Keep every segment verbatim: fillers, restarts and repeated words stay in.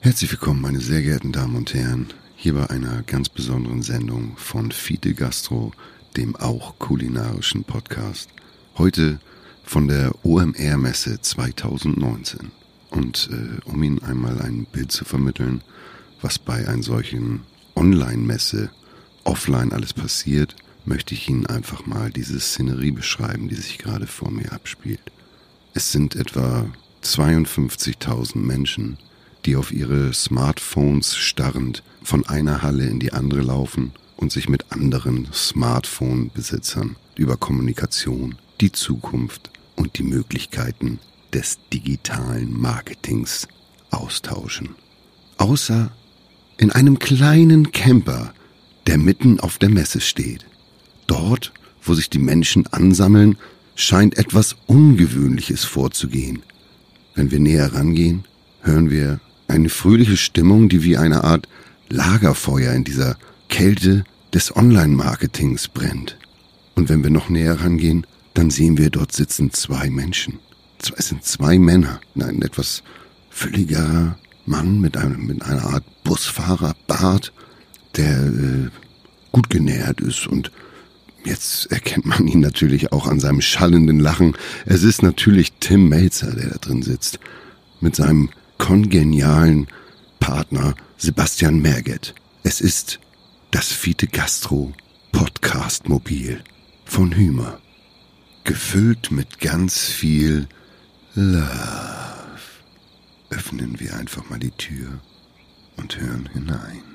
Herzlich willkommen, meine sehr geehrten Damen und Herren, hier bei einer ganz besonderen Sendung von Fiete Gastro, dem auch kulinarischen Podcast. Heute von der O M R-Messe zwanzig neunzehn. Und äh, um Ihnen einmal ein Bild zu vermitteln, was bei einer solchen Online-Messe offline alles passiert, möchte ich Ihnen einfach mal diese Szenerie beschreiben, die sich gerade vor mir abspielt. Es sind etwa zweiundfünfzigtausend Menschen, die auf ihre Smartphones starrend von einer Halle in die andere laufen und sich mit anderen Smartphone-Besitzern über Kommunikation, die Zukunft und die Möglichkeiten des digitalen Marketings austauschen. Außer in einem kleinen Camper, der mitten auf der Messe steht. Dort, wo sich die Menschen ansammeln, scheint etwas Ungewöhnliches vorzugehen. Wenn wir näher rangehen, hören wir eine fröhliche Stimmung, die wie eine Art Lagerfeuer in dieser Kälte des Online-Marketings brennt. Und wenn wir noch näher rangehen, dann sehen wir, dort sitzen zwei Menschen. Es sind zwei Männer. Ein etwas fülligerer Mann mit, einem, mit einer Art Busfahrerbart, der äh, gut genährt ist. Und jetzt erkennt man ihn natürlich auch an seinem schallenden Lachen. Es ist natürlich Tim Mälzer, der da drin sitzt, mit seinem kongenialen Partner Sebastian Merget. Es ist das Fiete Gastro Podcast Mobil von Hümer. Gefüllt mit ganz viel Love. Öffnen wir einfach mal die Tür und hören hinein.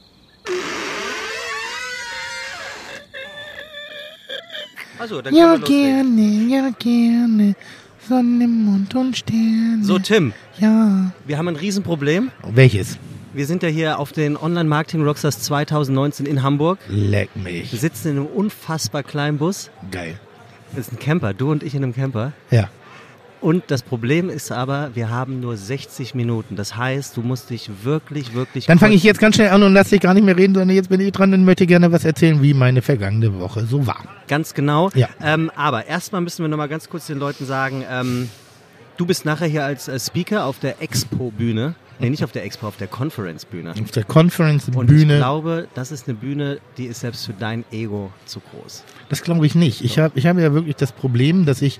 Also, dann ja, können wir gerne, ja, gerne. Sonne, Mond und Sterne. So, Tim. Ja. Wir haben ein Riesenproblem. Welches? Wir sind ja hier auf den Online-Marketing-Rockstars zwanzig neunzehn in Hamburg. Leck Wir mich. sitzen in einem unfassbar kleinen Bus. Geil. Das ist ein Camper, du und ich in einem Camper. Ja. Und das Problem ist aber, wir haben nur sechzig Minuten. Das heißt, du musst dich wirklich, wirklich... Dann fange ich jetzt ganz schnell an und lass dich gar nicht mehr reden, sondern jetzt bin ich dran und möchte gerne was erzählen, wie meine vergangene Woche so war. Ganz genau. Ja. Ähm, aber erstmal müssen wir noch mal ganz kurz den Leuten sagen, ähm, du bist nachher hier als äh, Speaker auf der Expo-Bühne. Nee, nicht auf der Expo, auf der Conference-Bühne. Auf der Conference-Bühne. Und ich glaube, das ist eine Bühne, die ist selbst für dein Ego zu groß. Das glaube ich nicht. Ich habe ich hab ja wirklich das Problem, dass ich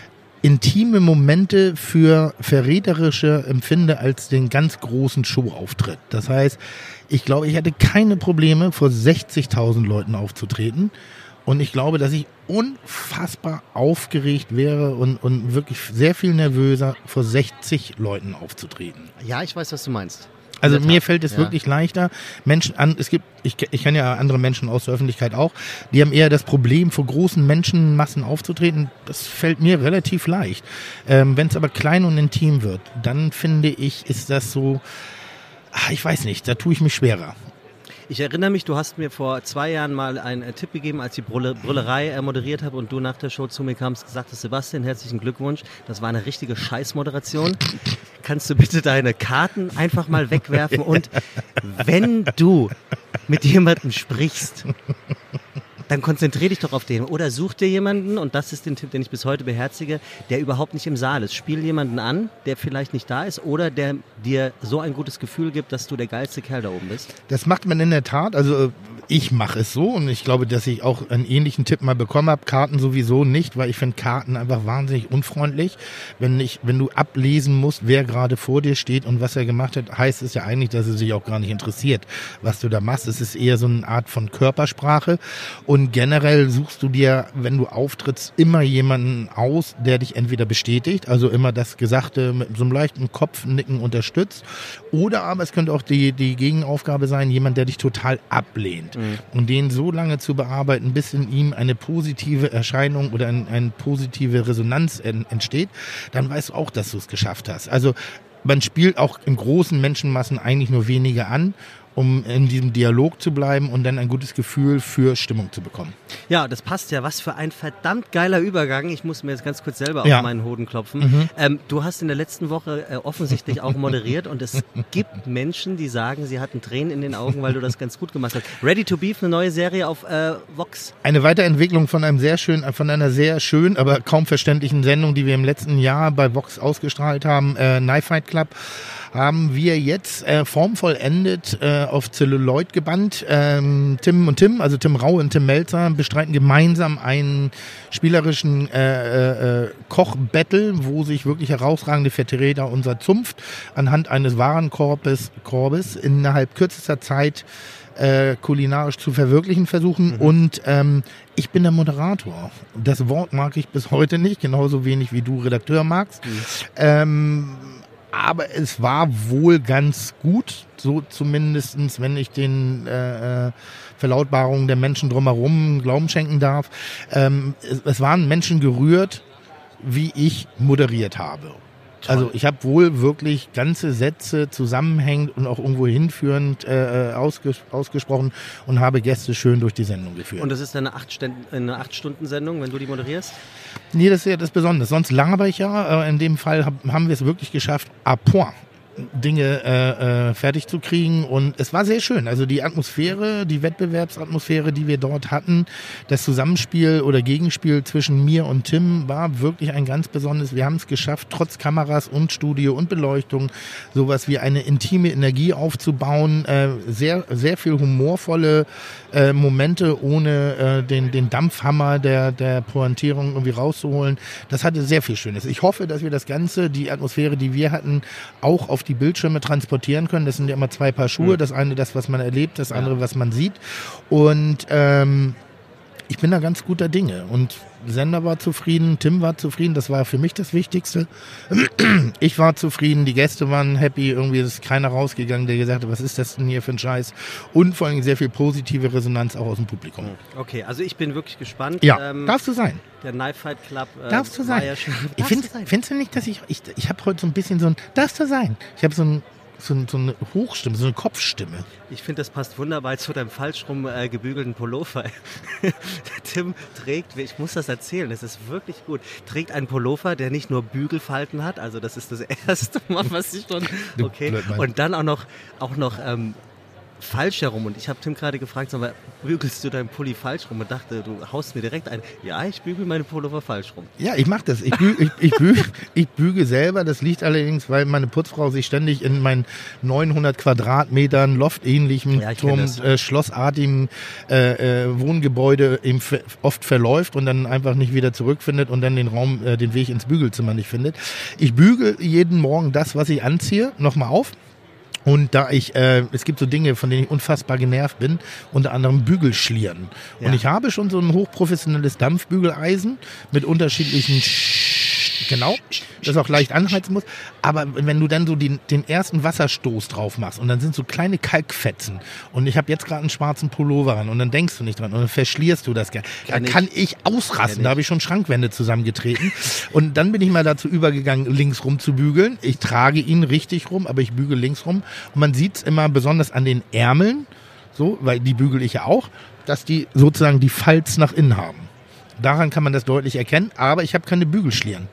intime Momente für verräterische empfinde als den ganz großen Showauftritt. Das heißt, ich glaube, ich hätte keine Probleme, vor sechzigtausend Leuten aufzutreten. Und ich glaube, dass ich unfassbar aufgeregt wäre und, und wirklich sehr viel nervöser, vor sechzig Leuten aufzutreten. Ja, ich weiß, was du meinst. Also In der mir Tat, fällt es ja. wirklich leichter. Menschen an, es gibt, ich, ich kenne ja andere Menschen aus der Öffentlichkeit auch, die haben eher das Problem, vor großen Menschenmassen aufzutreten. Das fällt mir relativ leicht. Ähm, wenn es aber klein und intim wird, dann finde ich, ist das so, ach, ich weiß nicht, da tue ich mich schwerer. Ich erinnere mich, du hast mir vor zwei Jahren mal einen äh, Tipp gegeben, als ich die Brülle, Brüllerei äh, moderiert habe und du nach der Show zu mir kamst und gesagt hast, Sebastian, herzlichen Glückwunsch. Das war eine richtige Scheißmoderation. Kannst du bitte deine Karten einfach mal wegwerfen? Und wenn du mit jemandem sprichst, dann konzentrier dich doch auf den. Oder such dir jemanden, und das ist den Tipp, den ich bis heute beherzige, der überhaupt nicht im Saal ist. Spiel jemanden an, der vielleicht nicht da ist oder der dir so ein gutes Gefühl gibt, dass du der geilste Kerl da oben bist. Das macht man in der Tat, also ich mache es so und ich glaube, dass ich auch einen ähnlichen Tipp mal bekommen habe. Karten sowieso nicht, weil ich finde Karten einfach wahnsinnig unfreundlich. Wenn ich, wenn du ablesen musst, wer gerade vor dir steht und was er gemacht hat, heißt es ja eigentlich, dass er sich auch gar nicht interessiert, was du da machst. Es ist eher so eine Art von Körpersprache und generell suchst du dir, wenn du auftrittst, immer jemanden aus, der dich entweder bestätigt, also immer das Gesagte mit so einem leichten Kopfnicken unterstützt, oder aber es könnte auch die, die Gegenaufgabe sein, jemand, der dich total ablehnt. Mhm. Und den so lange zu bearbeiten, bis in ihm eine positive Erscheinung oder ein, eine positive Resonanz en, entsteht, dann weißt du auch, dass du es geschafft hast. Also man spielt auch in großen Menschenmassen eigentlich nur wenige an, um in diesem Dialog zu bleiben und dann ein gutes Gefühl für Stimmung zu bekommen. Ja, das passt ja. Was für ein verdammt geiler Übergang. Ich muss mir jetzt ganz kurz selber ja. auf meinen Hoden klopfen. Mhm. Ähm, du hast in der letzten Woche äh, offensichtlich auch moderiert und es gibt Menschen, die sagen, sie hatten Tränen in den Augen, weil du das ganz gut gemacht hast. Ready to Beef, eine neue Serie auf äh, Vox. Eine Weiterentwicklung von einem sehr schönen, von einer sehr schönen, aber kaum verständlichen Sendung, die wir im letzten Jahr bei Vox ausgestrahlt haben, äh, Knife Fight Club. haben wir jetzt äh, formvollendet äh, auf Celluloid gebannt. Ähm, Tim und Tim, also Tim Rau und Tim Melzer, bestreiten gemeinsam einen spielerischen äh, äh, Koch-Battle, wo sich wirklich herausragende Vertreter unserer Zunft anhand eines Warenkorbes Korbes innerhalb kürzester Zeit Äh, kulinarisch zu verwirklichen versuchen. Mhm. Und ähm, ich bin der Moderator. Das Wort mag ich bis heute nicht, genauso wenig wie du Redakteur magst. Mhm. Ähm, aber es war wohl ganz gut, so zumindestens, wenn ich den äh, Verlautbarungen der Menschen drumherum Glauben schenken darf. Ähm, es, es waren Menschen gerührt, wie ich moderiert habe. Also ich habe wohl wirklich ganze Sätze zusammenhängend und auch irgendwo hinführend äh, ausges- ausgesprochen und habe Gäste schön durch die Sendung geführt. Und das ist eine acht-Stunden-Sendung, wenn du die moderierst? Nee, das ist ja das Besondere. Sonst laber ich ja. Äh, in dem Fall hab, haben wir es wirklich geschafft, à point Dinge äh, äh, fertig zu kriegen, und es war sehr schön. Also die Atmosphäre, die Wettbewerbsatmosphäre, die wir dort hatten, das Zusammenspiel oder Gegenspiel zwischen mir und Tim war wirklich ein ganz besonderes. Wir haben es geschafft, trotz Kameras und Studio und Beleuchtung sowas wie eine intime Energie aufzubauen, äh, sehr sehr viel humorvolle äh, Momente ohne äh, den den Dampfhammer der der Pointierung irgendwie rauszuholen. Das hatte sehr viel Schönes. Ich hoffe, dass wir das Ganze, die Atmosphäre, die wir hatten, auch auf die Bildschirme transportieren können. Das sind ja immer zwei Paar Schuhe. Das eine, das, was man erlebt, das andere, was man sieht. Und ähm, ich bin da ganz guter Dinge. Und Sender war zufrieden, Tim war zufrieden, das war für mich das Wichtigste. Ich war zufrieden, die Gäste waren happy, irgendwie ist keiner rausgegangen, der gesagt hat, was ist das denn hier für ein Scheiß? Und vor allem sehr viel positive Resonanz auch aus dem Publikum. Okay, also ich bin wirklich gespannt. Ja, ähm, darfst du sein. Der Knife Fight Club äh, darfst du sein. Ja schon, ich find, findest du nicht, dass ich, ich, ich habe heute so ein bisschen so ein, darfst du sein. Ich habe so ein So, so eine Hochstimme, so eine Kopfstimme. Ich finde, das passt wunderbar zu deinem falsch rum äh, gebügelten Pullover. Der Tim trägt, ich muss das erzählen, das ist wirklich gut, trägt einen Pullover, der nicht nur Bügelfalten hat, also das ist das erste Mal, was ich schon, okay, und dann auch noch, auch noch ähm, falsch herum. Und ich habe Tim gerade gefragt, sag mal, bügelst du deinen Pulli falsch rum? Und dachte, du haust mir direkt ein. Ja, ich bügel meine Pullover falsch rum. Ja, ich mache das. Ich büge, ich, ich, büge, ich büge selber. Das liegt allerdings, weil meine Putzfrau sich ständig in meinen neunhundert Quadratmetern loftähnlichen, ja, Turm, äh, schlossartigen äh, äh, Wohngebäude eben f- oft verläuft und dann einfach nicht wieder zurückfindet und dann den Raum, äh, den Weg ins Bügelzimmer nicht findet. Ich büge jeden Morgen das, was ich anziehe, nochmal auf. Und da ich, äh, es gibt so Dinge, von denen ich unfassbar genervt bin, unter anderem Bügelschlieren. Ja. Und ich habe schon so ein hochprofessionelles Dampfbügeleisen mit unterschiedlichen, genau, das auch leicht anheizen muss. Aber wenn du dann so den, den ersten Wasserstoß drauf machst und dann sind so kleine Kalkfetzen und ich habe jetzt gerade einen schwarzen Pullover an und dann denkst du nicht dran und dann verschlierst du das gerne. Da kann, kann ich ausrasten, da habe ich schon Schrankwände zusammengetreten. Und dann bin ich mal dazu übergegangen, links rum zu bügeln. Ich trage ihn richtig rum, aber ich bügele links rum. Und man sieht es immer besonders an den Ärmeln, so, weil die bügel ich ja auch, dass die sozusagen die Falz nach innen haben. Daran kann man das deutlich erkennen, aber ich habe keine Bügelschlieren.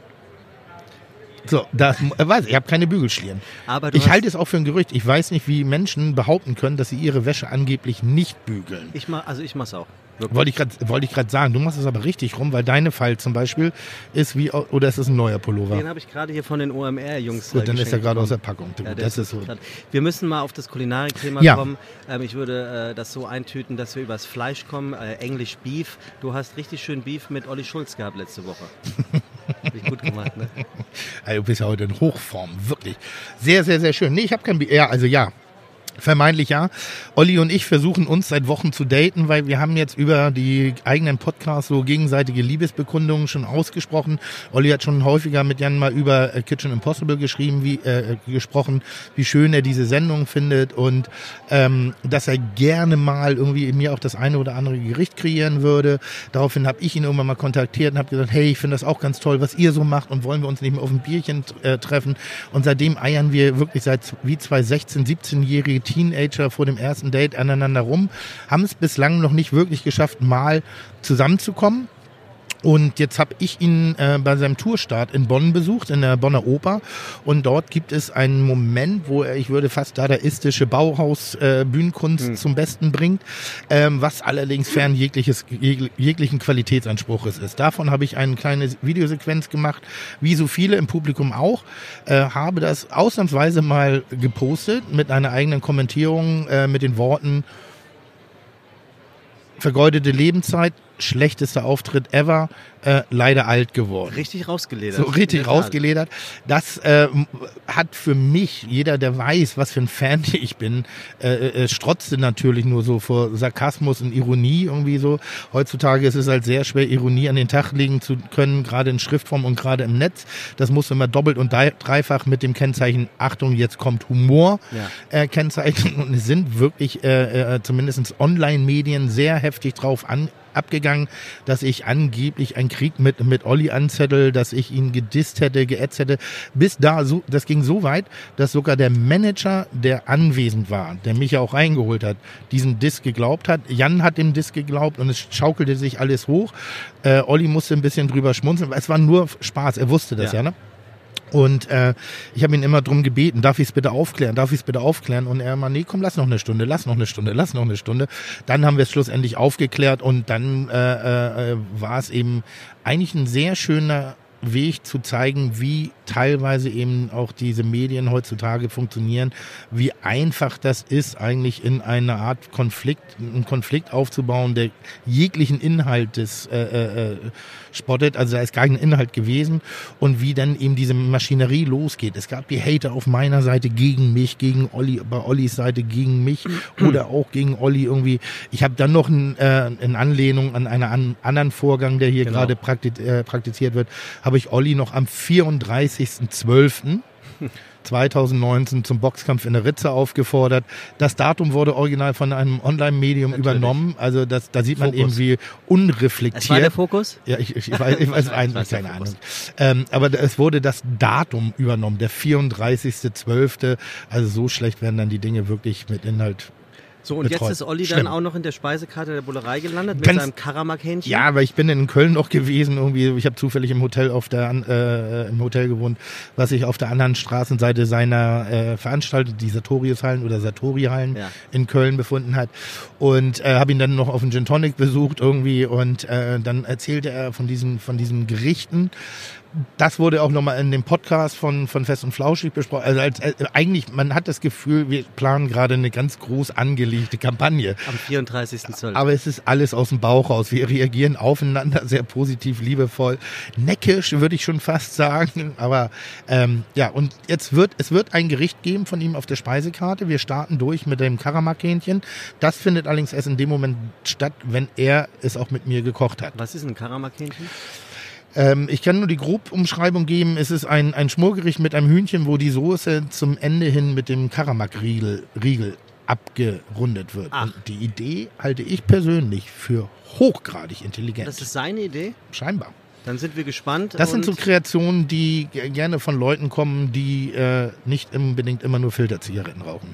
So, das äh, weiß ich, ich habe keine Bügelschlieren. Aber ich halte es auch für ein Gerücht. Ich weiß nicht, wie Menschen behaupten können, dass sie ihre Wäsche angeblich nicht bügeln. Ich mach, also ich mach's auch. Wirklich. Wollte ich gerade wollte ich gerade sagen, du machst es aber richtig rum, weil deine Fall zum Beispiel ist wie, oder ist es ein neuer Pullover? Den habe ich gerade hier von den O M R-Jungs. Gut, dann ist er gerade aus der Packung. Ja, das ist so. Wir müssen mal auf das Kulinarik-Thema ja. kommen. Ähm, ich würde äh, das so eintüten, dass wir übers Fleisch kommen. Äh, Englisch Beef. Du hast richtig schön Beef mit Olli Schulz gehabt letzte Woche. Hab ich gut gemacht, ne? Also, du bist ja heute in Hochform, wirklich. Sehr, sehr, sehr schön. Nee, ich habe kein Beef. Ja, also ja. Vermeintlich ja. Olli und ich versuchen uns seit Wochen zu daten, weil wir haben jetzt über die eigenen Podcasts so gegenseitige Liebesbekundungen schon ausgesprochen. Olli hat schon häufiger mit Jan mal über Kitchen Impossible geschrieben, wie äh, gesprochen, wie schön er diese Sendung findet und ähm, dass er gerne mal irgendwie mir auch das eine oder andere Gericht kreieren würde. Daraufhin habe ich ihn irgendwann mal kontaktiert und habe gesagt, hey, ich finde das auch ganz toll, was ihr so macht und wollen wir uns nicht mehr auf ein Bierchen äh, treffen. Und seitdem eiern wir wirklich seit wie zwei sechzehn-, siebzehnjährige Teenager vor dem ersten Date aneinander rum, haben es bislang noch nicht wirklich geschafft, mal zusammenzukommen. Und jetzt habe ich ihn äh, bei seinem Tourstart in Bonn besucht, in der Bonner Oper. Und dort gibt es einen Moment, wo er, ich würde fast dadaistische Bauhaus-Bühnenkunst äh, mhm. zum Besten bringt, ähm, was allerdings fern jegliches, jeg, jeglichen Qualitätsanspruches ist. Davon habe ich eine kleine Videosequenz gemacht, wie so viele im Publikum auch. Äh, habe das ausnahmsweise mal gepostet mit einer eigenen Kommentierung äh, mit den Worten: vergeudete Lebenszeit, schlechtester Auftritt ever, äh, leider alt geworden. Richtig rausgeledert. So richtig rausgeledert. Das äh, hat für mich, jeder, der weiß, was für ein Fan ich bin, äh, äh, strotzte natürlich nur so vor Sarkasmus und Ironie irgendwie so. Heutzutage ist es halt sehr schwer, Ironie an den Tag legen zu können, gerade in Schriftform und gerade im Netz. Das muss immer doppelt und dreifach mit dem Kennzeichen Achtung, jetzt kommt Humor ja. äh, kennzeichnen. Und es sind wirklich äh, äh, zumindest Online-Medien sehr heftig drauf an abgegangen, dass ich angeblich einen Krieg mit mit Olli anzettel, dass ich ihn gedisst hätte, geätzt hätte. Bis da, so, das ging so weit, dass sogar der Manager, der anwesend war, der mich ja auch reingeholt hat, diesen Diss geglaubt hat. Jan hat dem Diss geglaubt und es schaukelte sich alles hoch. Äh, Olli musste ein bisschen drüber schmunzeln. Es war nur Spaß, er wusste das ja, ja ne? Und äh, ich habe ihn immer drum gebeten, darf ich es bitte aufklären, darf ich es bitte aufklären? Und er immer, nee, komm, lass noch eine Stunde, lass noch eine Stunde, lass noch eine Stunde. Dann haben wir es schlussendlich aufgeklärt und dann äh, äh, war es eben eigentlich ein sehr schöner Weg zu zeigen, wie teilweise eben auch diese Medien heutzutage funktionieren, wie einfach das ist, eigentlich in einer Art Konflikt, einen Konflikt aufzubauen, der jeglichen Inhalt des äh, äh, spottet, also da ist gar kein Inhalt gewesen und wie dann eben diese Maschinerie losgeht. Es gab die Hater auf meiner Seite gegen mich, gegen Olli, bei Ollis Seite gegen mich oder auch gegen Olli irgendwie. Ich habe dann noch ein, äh, in Anlehnung an einen an, anderen Vorgang, der hier genau. gerade praktiz, äh, praktiziert wird, habe ich Olli noch am vierunddreißigsten zwölften zweitausendneunzehn zum Boxkampf in der Ritze aufgefordert. Das Datum wurde original von einem Online-Medium Natürlich. übernommen. Also das, da sieht man Fokus. eben, wie unreflektiert. Es war der Fokus? Ja, ich, ich, ich weiß, ich weiß ein, keine Ahnung. Ähm, aber es wurde das Datum übernommen, der vierunddreißigsten zwölften Also so schlecht werden dann die Dinge wirklich mit Inhalt. So, und betreut. Jetzt ist Olli Schlimm. dann auch noch in der Speisekarte der Bullerei gelandet mit Ganz, seinem Karamak-Hähnchen? Ja, aber ich bin in Köln noch gewesen. Irgendwie, ich habe zufällig im Hotel auf der äh, im Hotel gewohnt, was sich auf der anderen Straßenseite seiner äh, Veranstaltung, die Sartorius-Hallen oder Sartori-Hallen ja. in Köln befunden hat. Und äh, habe ihn dann noch auf einen Gin Tonic besucht irgendwie und äh, dann erzählte er von diesen, von diesen Gerichten. Das wurde auch nochmal in dem Podcast von, von Fest und Flauschig besprochen. Also als, äh, eigentlich, man hat das Gefühl, wir planen gerade eine ganz groß angelegte Kampagne. Am vierunddreißigsten zwölften Aber es ist alles aus dem Bauch raus. Wir reagieren aufeinander sehr positiv, liebevoll, neckisch, würde ich schon fast sagen. Aber ähm, ja, und jetzt wird, es wird ein Gericht geben von ihm auf der Speisekarte. Wir starten durch mit dem Karamak-Hähnchen. Das findet allerdings erst in dem Moment statt, wenn er es auch mit mir gekocht hat. Was ist ein Karamak-Hähnchen? Ähm, ich kann nur die Grobumschreibung geben. Es ist ein, ein Schmorgericht mit einem Hühnchen, wo die Soße zum Ende hin mit dem Karamak-Riegel Riegel abgerundet wird. Ach. Und die Idee halte ich persönlich für hochgradig intelligent. Das ist seine Idee? Scheinbar. Dann sind wir gespannt. Das sind so Kreationen, die gerne von Leuten kommen, die äh, nicht unbedingt immer nur Filterzigaretten rauchen.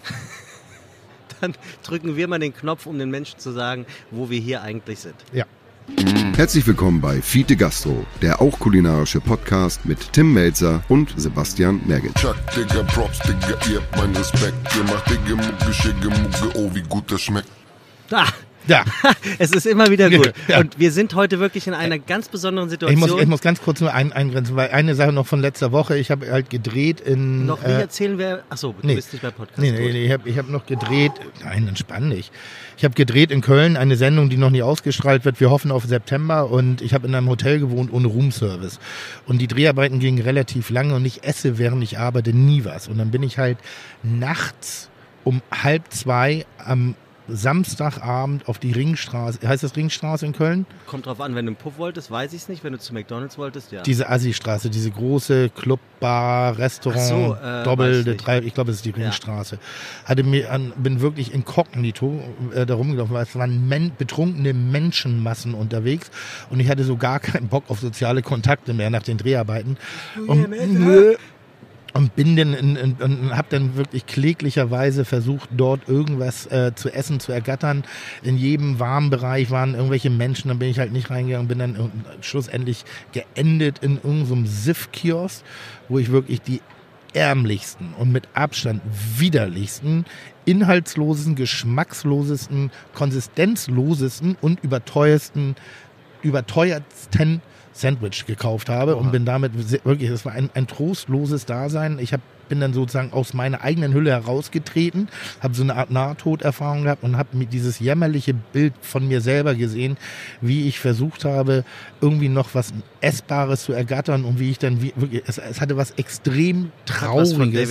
Dann drücken wir mal den Knopf, um den Menschen zu sagen, wo wir hier eigentlich sind. Ja. Herzlich willkommen bei Fide Gastro, der auch kulinarische Podcast mit Tim Melzer und Sebastian Merget. Chuck, Digga, Props, Digga, ihr habt meinen Respekt. Ihr macht Digga, Mucke, Schicke, Mucke, oh, wie gut das schmeckt. Ah. Ja. Es ist immer wieder gut. Ja. Und wir sind heute wirklich in einer ganz besonderen Situation. Ich muss, ich muss ganz kurz nur ein, eingrenzen, weil eine Sache noch von letzter Woche, ich habe halt gedreht in... Noch nicht äh, erzählen, wer... Achso, du nee, bist nicht bei Podcast. Nee, nee, nee ich habe ich hab noch gedreht... Nein, entspann dich. Ich habe gedreht in Köln, eine Sendung, die noch nie ausgestrahlt wird. Wir hoffen auf September und ich habe in einem Hotel gewohnt ohne Roomservice. Und die Dreharbeiten gingen relativ lange und ich esse, während ich arbeite, nie was. Und dann bin ich halt nachts um halb zwei am Samstagabend auf die Ringstraße, heißt das Ringstraße in Köln? Kommt drauf an, wenn du einen Puff wolltest, weiß ich es nicht. Wenn du zu McDonalds wolltest, ja. Diese Assi-Straße, diese große Clubbar, Restaurant, so, äh, Doppelte, drei, ich glaube, es ist die Ringstraße. Ja. Hatte mir an, bin wirklich inkognito äh, da rumgelaufen, weil es waren men- betrunkene Menschenmassen unterwegs und ich hatte so gar keinen Bock auf soziale Kontakte mehr nach den Dreharbeiten. Und, Und bin dann in, in, und habe dann wirklich kläglicherweise versucht, dort irgendwas äh, zu essen, zu ergattern. In jedem warmen Bereich waren irgendwelche Menschen, dann bin ich halt nicht reingegangen, bin dann äh, schlussendlich geendet in irgendeinem Siff-Kiosk, wo ich wirklich die ärmlichsten und mit Abstand widerlichsten, inhaltslosesten, geschmackslosesten, konsistenzlosesten und überteuersten, überteuertsten Sandwich gekauft habe. Oha. Und bin damit wirklich, das war ein, ein trostloses Dasein. Ich hab, bin dann sozusagen aus meiner eigenen Hülle herausgetreten, habe so eine Art Nahtoderfahrung gehabt und habe mir dieses jämmerliche Bild von mir selber gesehen, wie ich versucht habe, irgendwie noch was Essbares zu ergattern und wie ich dann wie, wirklich, es, es hatte was extrem Trauriges,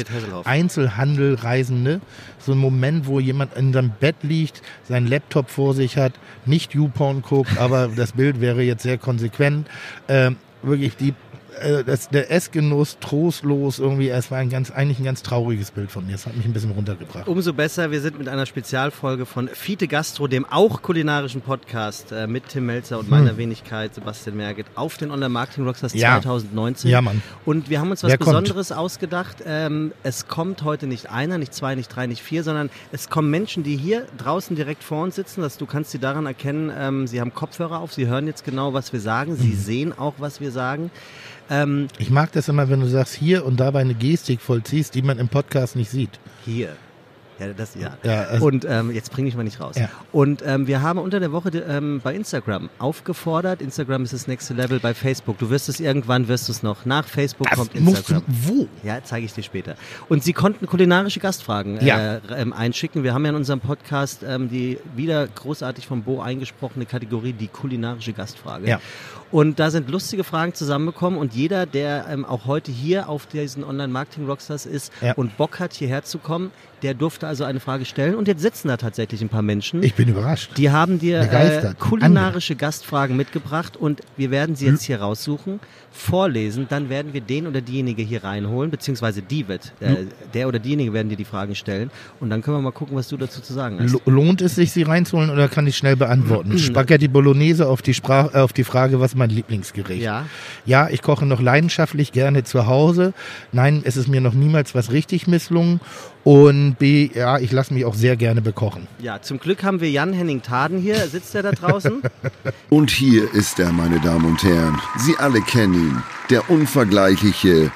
Einzelhandelreisende, so ein Moment, wo jemand in seinem Bett liegt, seinen Laptop vor sich hat, nicht YouPorn guckt, aber das Bild wäre jetzt sehr konsequent, ähm, wirklich die Das, der Essgenuss trostlos irgendwie, es war ein ganz, eigentlich ein ganz trauriges Bild von mir. Es hat mich ein bisschen runtergebracht. Umso besser, wir sind mit einer Spezialfolge von Fide Gastro, dem auch kulinarischen Podcast äh, mit Tim Melzer und meiner hm. Wenigkeit Sebastian Merget auf den Online-Marketing-Rockstars ja. zwanzig neunzehn. Ja, Mann. Und wir haben uns was Wer Besonderes kommt? ausgedacht. Ähm, es kommt heute nicht einer, nicht zwei, nicht drei, nicht vier, sondern es kommen Menschen, die hier draußen direkt vor uns sitzen. Dass du kannst sie daran erkennen, ähm, sie haben Kopfhörer auf, sie hören jetzt genau, was wir sagen, sie hm. sehen auch, was wir sagen. Ähm, ich mag das immer, wenn du sagst hier und dabei eine Gestik vollziehst, die man im Podcast nicht sieht. Hier. Ja, das, ja. ja also und ähm, jetzt bringe ich mal nicht raus. Ja. Und ähm, wir haben unter der Woche ähm, bei Instagram aufgefordert. Instagram ist das nächste Level bei Facebook. Du wirst es irgendwann, wirst du es noch. Nach Facebook das kommt Instagram. Musst du, wo? Ja, zeige ich dir später. Und sie konnten kulinarische Gastfragen ja. äh, ähm, einschicken. Wir haben ja in unserem Podcast ähm, die wieder großartig vom Bo eingesprochene Kategorie, die kulinarische Gastfrage. Ja. Und da sind lustige Fragen zusammengekommen und jeder, der ähm, auch heute hier auf diesen Online-Marketing-Rockstars ist ja. und Bock hat, hierher zu kommen, der durfte also eine Frage stellen. Und jetzt sitzen da tatsächlich ein paar Menschen. Ich bin überrascht. Die haben dir äh, kulinarische Andere. Gastfragen mitgebracht und wir werden sie jetzt hier raussuchen, vorlesen, dann werden wir den oder diejenige hier reinholen, beziehungsweise die wird, äh, der oder diejenige werden dir die Fragen stellen und dann können wir mal gucken, was du dazu zu sagen hast. Lohnt es sich, sie reinzuholen oder kann ich schnell beantworten? Spaghetti Bolognese auf die, Sprach, äh, auf die Frage, was ist mein Lieblingsgericht? Ja. Ja, ich koche noch leidenschaftlich gerne zu Hause. Nein, es ist mir noch niemals was richtig misslungen. Und B, ja, ich lasse mich auch sehr gerne bekochen. Ja, zum Glück haben wir Jan-Henning Taden hier. Sitzt er da draußen? Und hier ist er, meine Damen und Herren. Sie alle kennen ihn. Der unvergleichliche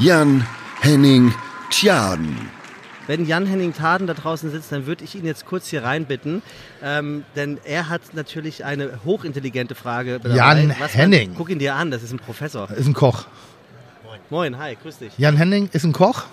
Jan-Henning Taden. Wenn Jan-Henning Taden da draußen sitzt, dann würde ich ihn jetzt kurz hier reinbitten. Ähm, denn er hat natürlich eine hochintelligente Frage. Jan-Henning. Guck ihn dir an, das ist ein Professor. Ist ein Koch. Moin. Moin, hi, grüß dich. Jan-Henning ist ein Koch.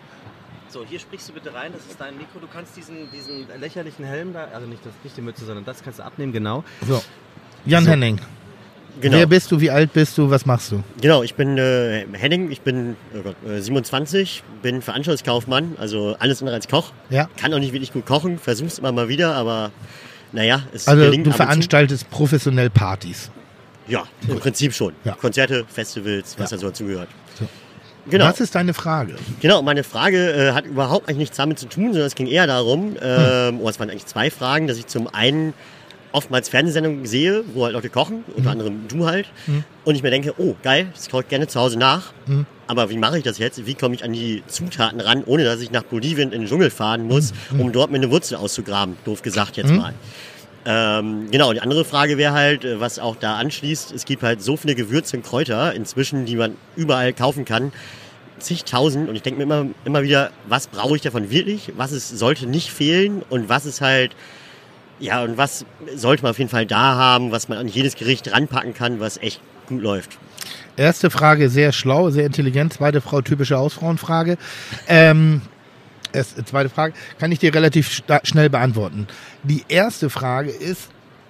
So, hier sprichst du bitte rein, das ist dein Mikro. Du kannst diesen, diesen lächerlichen Helm da, also nicht, das, nicht die Mütze, sondern das kannst du abnehmen, genau. So, Jan-Henning. So. Genau. Wer bist du, wie alt bist du, was machst du? Genau, ich bin äh, Henning, ich bin oh Gott, äh, siebenundzwanzig, bin Veranstaltungskaufmann, also alles andere als Koch. Ja. Kann auch nicht wirklich gut kochen, versuch's immer mal wieder, aber naja, es also gelingt. Also du veranstaltest professionell Partys? Ja, im gut. Prinzip schon. Ja. Konzerte, Festivals, was ja. da so dazugehört. So. Genau. Was ist deine Frage? Genau, meine Frage äh, hat überhaupt eigentlich nichts damit zu tun, sondern es ging eher darum, ähm, hm. oh, es waren eigentlich zwei Fragen, dass ich zum einen oftmals Fernsehsendungen sehe, wo halt Leute kochen, unter mhm. anderem du halt, mhm. und ich mir denke, oh geil, das koche ich gerne zu Hause nach, mhm. aber wie mache ich das jetzt? Wie komme ich an die Zutaten ran, ohne dass ich nach Bolivien in den Dschungel fahren muss, mhm. um dort mir eine Wurzel auszugraben, doof gesagt jetzt mhm. mal. Ähm, genau, die andere Frage wäre halt, was auch da anschließt, es gibt halt so viele Gewürze und Kräuter inzwischen, die man überall kaufen kann, zigtausend, und ich denke mir immer, immer wieder, was brauche ich davon wirklich, was ist, sollte nicht fehlen und was ist halt, ja, und was sollte man auf jeden Fall da haben, was man an jedes Gericht ranpacken kann, was echt gut läuft. Erste Frage, sehr schlau, sehr intelligent. Zweite Frau, typische Hausfrauenfrage. Ähm, erst, zweite Frage, kann ich dir relativ schnell beantworten. Die erste Frage ist,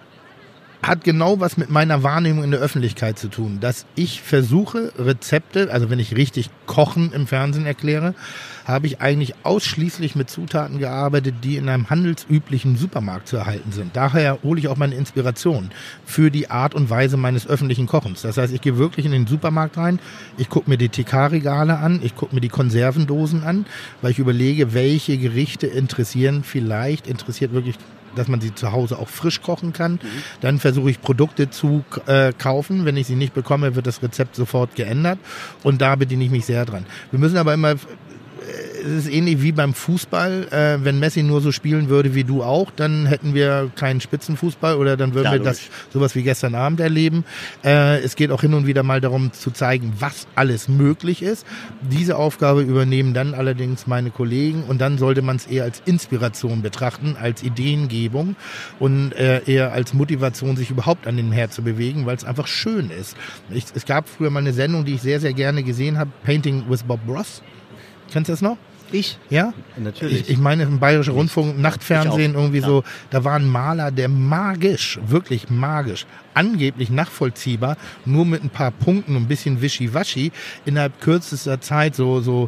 hat genau was mit meiner Wahrnehmung in der Öffentlichkeit zu tun, dass ich versuche, Rezepte, also wenn ich richtig Kochen im Fernsehen erkläre, habe ich eigentlich ausschließlich mit Zutaten gearbeitet, die in einem handelsüblichen Supermarkt zu erhalten sind. Daher hole ich auch meine Inspiration für die Art und Weise meines öffentlichen Kochens. Das heißt, ich gehe wirklich in den Supermarkt rein, ich gucke mir die T K-Regale an, ich gucke mir die Konservendosen an, weil ich überlege, welche Gerichte interessieren. Vielleicht interessiert wirklich dass man sie zu Hause auch frisch kochen kann. Mhm. Dann versuche ich Produkte zu äh, kaufen. Wenn ich sie nicht bekomme, wird das Rezept sofort geändert. Und da bediene ich mich sehr dran. Wir müssen aber immer... Es ist ähnlich wie beim Fußball. Äh, wenn Messi nur so spielen würde wie du auch, dann hätten wir keinen Spitzenfußball oder dann würden ja, wir das sowas wie gestern Abend erleben. Äh, es geht auch hin und wieder mal darum zu zeigen, was alles möglich ist. Diese Aufgabe übernehmen dann allerdings meine Kollegen und dann sollte man es eher als Inspiration betrachten, als Ideengebung und äh, eher als Motivation, sich überhaupt an den Herd zu bewegen, weil es einfach schön ist. Ich, es gab früher mal eine Sendung, die ich sehr, sehr gerne gesehen habe, Painting with Bob Ross. Kennst du das noch? Ich? Ja? Natürlich. Ich, ich meine, im Bayerischen Rundfunk, Nachtfernsehen irgendwie ja. so, da war ein Maler, der magisch, wirklich magisch, angeblich nachvollziehbar, nur mit ein paar Punkten und ein bisschen Wischiwaschi, innerhalb kürzester Zeit so, so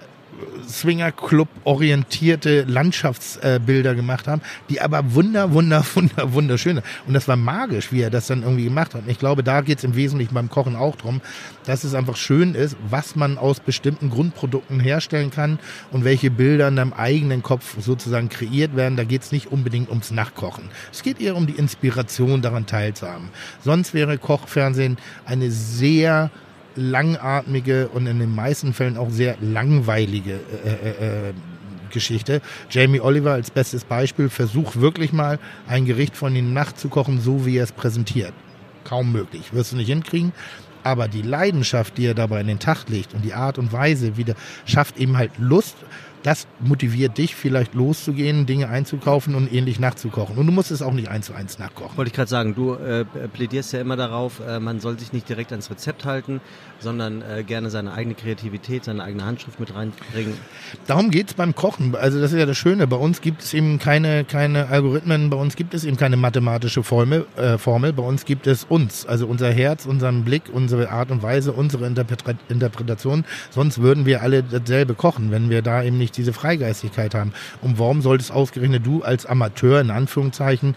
Swinger-Club-orientierte Landschaftsbilder äh, gemacht haben, die aber wunder, wunder, wunder, wunderschön sind. Und das war magisch, wie er das dann irgendwie gemacht hat. Und ich glaube, da geht es im Wesentlichen beim Kochen auch drum, dass es einfach schön ist, was man aus bestimmten Grundprodukten herstellen kann und welche Bilder in deinem eigenen Kopf sozusagen kreiert werden. Da geht es nicht unbedingt ums Nachkochen. Es geht eher um die Inspiration, daran teilzuhaben. Sonst wäre Kochfernsehen eine sehr langatmige und in den meisten Fällen auch sehr langweilige äh, äh, Geschichte. Jamie Oliver als bestes Beispiel versucht wirklich mal ein Gericht von ihm nachzukochen, so wie er es präsentiert. Kaum möglich. Wirst du nicht hinkriegen. Aber die Leidenschaft, die er dabei in den Tag legt und die Art und Weise, wie der schafft eben halt Lust. Das motiviert dich vielleicht loszugehen, Dinge einzukaufen und ähnlich nachzukochen. Und du musst es auch nicht eins zu eins nachkochen. Wollte ich gerade sagen, du äh, plädierst ja immer darauf, äh, man soll sich nicht direkt ans Rezept halten, sondern äh, gerne seine eigene Kreativität, seine eigene Handschrift mit reinbringen. Darum geht's beim Kochen. Also das ist ja das Schöne. Bei uns gibt es eben keine, keine Algorithmen, bei uns gibt es eben keine mathematische Formel, äh, Formel. Bei uns gibt es uns, also unser Herz, unseren Blick, unsere Art und Weise, unsere Interpre- Interpretation. Sonst würden wir alle dasselbe kochen, wenn wir da eben nicht diese Freigeistigkeit haben. Und warum solltest ausgerechnet du als Amateur, in Anführungszeichen,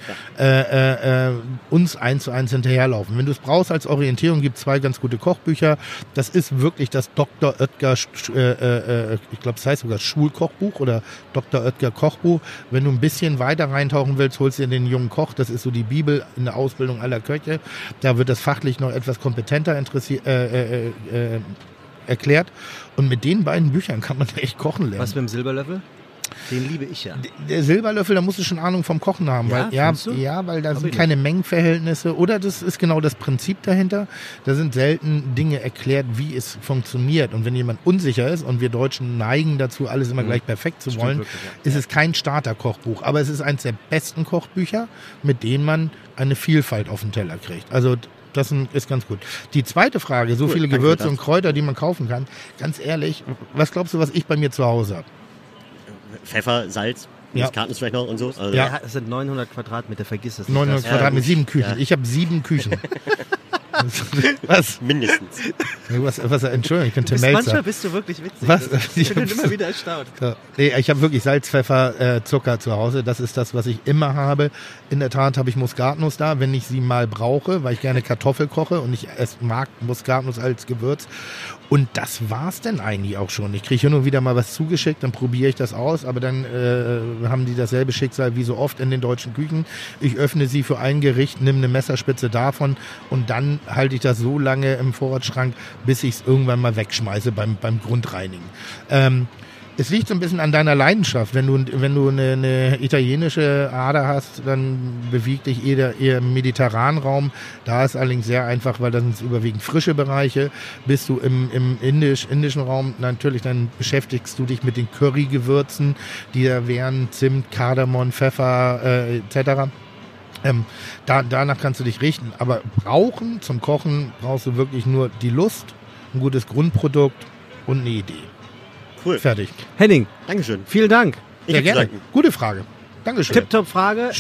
äh, äh, uns eins zu eins hinterherlaufen? Wenn du es brauchst als Orientierung, gibt es zwei ganz gute Kochbücher. Das ist wirklich das Doktor Oetker, äh, äh, ich glaube, es heißt sogar Schulkochbuch oder Doktor Oetker Kochbuch. Wenn du ein bisschen weiter reintauchen willst, holst du dir den jungen Koch. Das ist so die Bibel in der Ausbildung aller Köche. Da wird das fachlich noch etwas kompetenter interessiert, äh, äh, äh, erklärt. Und mit den beiden Büchern kann man echt kochen lernen. Was mit dem Silberlöffel? Den liebe ich ja. Der Silberlöffel, da musst du schon Ahnung vom Kochen haben. Ja, weil, ja, du? ja, weil da Hab sind keine Mengenverhältnisse. Oder das ist genau das Prinzip dahinter. Da sind selten Dinge erklärt, wie es funktioniert. Und wenn jemand unsicher ist, und wir Deutschen neigen dazu, alles immer mhm. gleich perfekt zu Stimmt wollen, wirklich, ja. ist es kein Starter-Kochbuch. Aber es ist eines der besten Kochbücher, mit denen man eine Vielfalt auf den Teller kriegt. Also das ist ganz gut. Die zweite Frage, so cool, viele Gewürze und Kräuter, die man kaufen kann. Ganz ehrlich, was glaubst du, was ich bei mir zu Hause habe? Pfeffer, Salz, Ja. Muskatnuss vielleicht noch und so. Also Ja. Ja, es sind neunhundert Quadratmeter, vergiss es nicht. neunhundert Das- Quadratmeter mit gut. sieben Küchen. Ja. Ich habe sieben Küchen. Was? Mindestens. was? Was? Entschuldigung, ich bin Tim Bist, Melzer. manchmal bist du wirklich witzig. Was? Das- Ich bin immer wieder erstaunt. Ja. Nee, ich habe wirklich Salz, Pfeffer, äh, Zucker zu Hause. Das ist das, was ich immer habe. In der Tat habe ich Muskatnuss da, wenn ich sie mal brauche, weil ich gerne Kartoffel koche und ich es mag Muskatnuss als Gewürz. Und das war's denn eigentlich auch schon. Ich kriege hier nur wieder mal was zugeschickt, dann probiere ich das aus, aber dann äh, haben die dasselbe Schicksal wie so oft in den deutschen Küchen. Ich öffne sie für ein Gericht, nehme eine Messerspitze davon und dann halte ich das so lange im Vorratsschrank, bis ich es irgendwann mal wegschmeiße beim, beim Grundreinigen. Ähm, Es liegt so ein bisschen an deiner Leidenschaft. Wenn du, wenn du eine, eine italienische Ader hast, dann bewegt dich eher, eher im mediterranen Raum. Da ist allerdings sehr einfach, weil das sind überwiegend frische Bereiche. Bist du im, im indisch, indischen Raum, natürlich, dann beschäftigst du dich mit den Currygewürzen, die da wären Zimt, Kardamom, Pfeffer äh, et cetera. Ähm, da, danach kannst du dich richten. Aber brauchen zum Kochen brauchst du wirklich nur die Lust, ein gutes Grundprodukt und eine Idee. Cool. Fertig. Henning, Dankeschön. vielen Dank. Ich Sehr hab zu gerne. danken. Gute Frage. Dankeschön. Tipptopp Frage. Schön.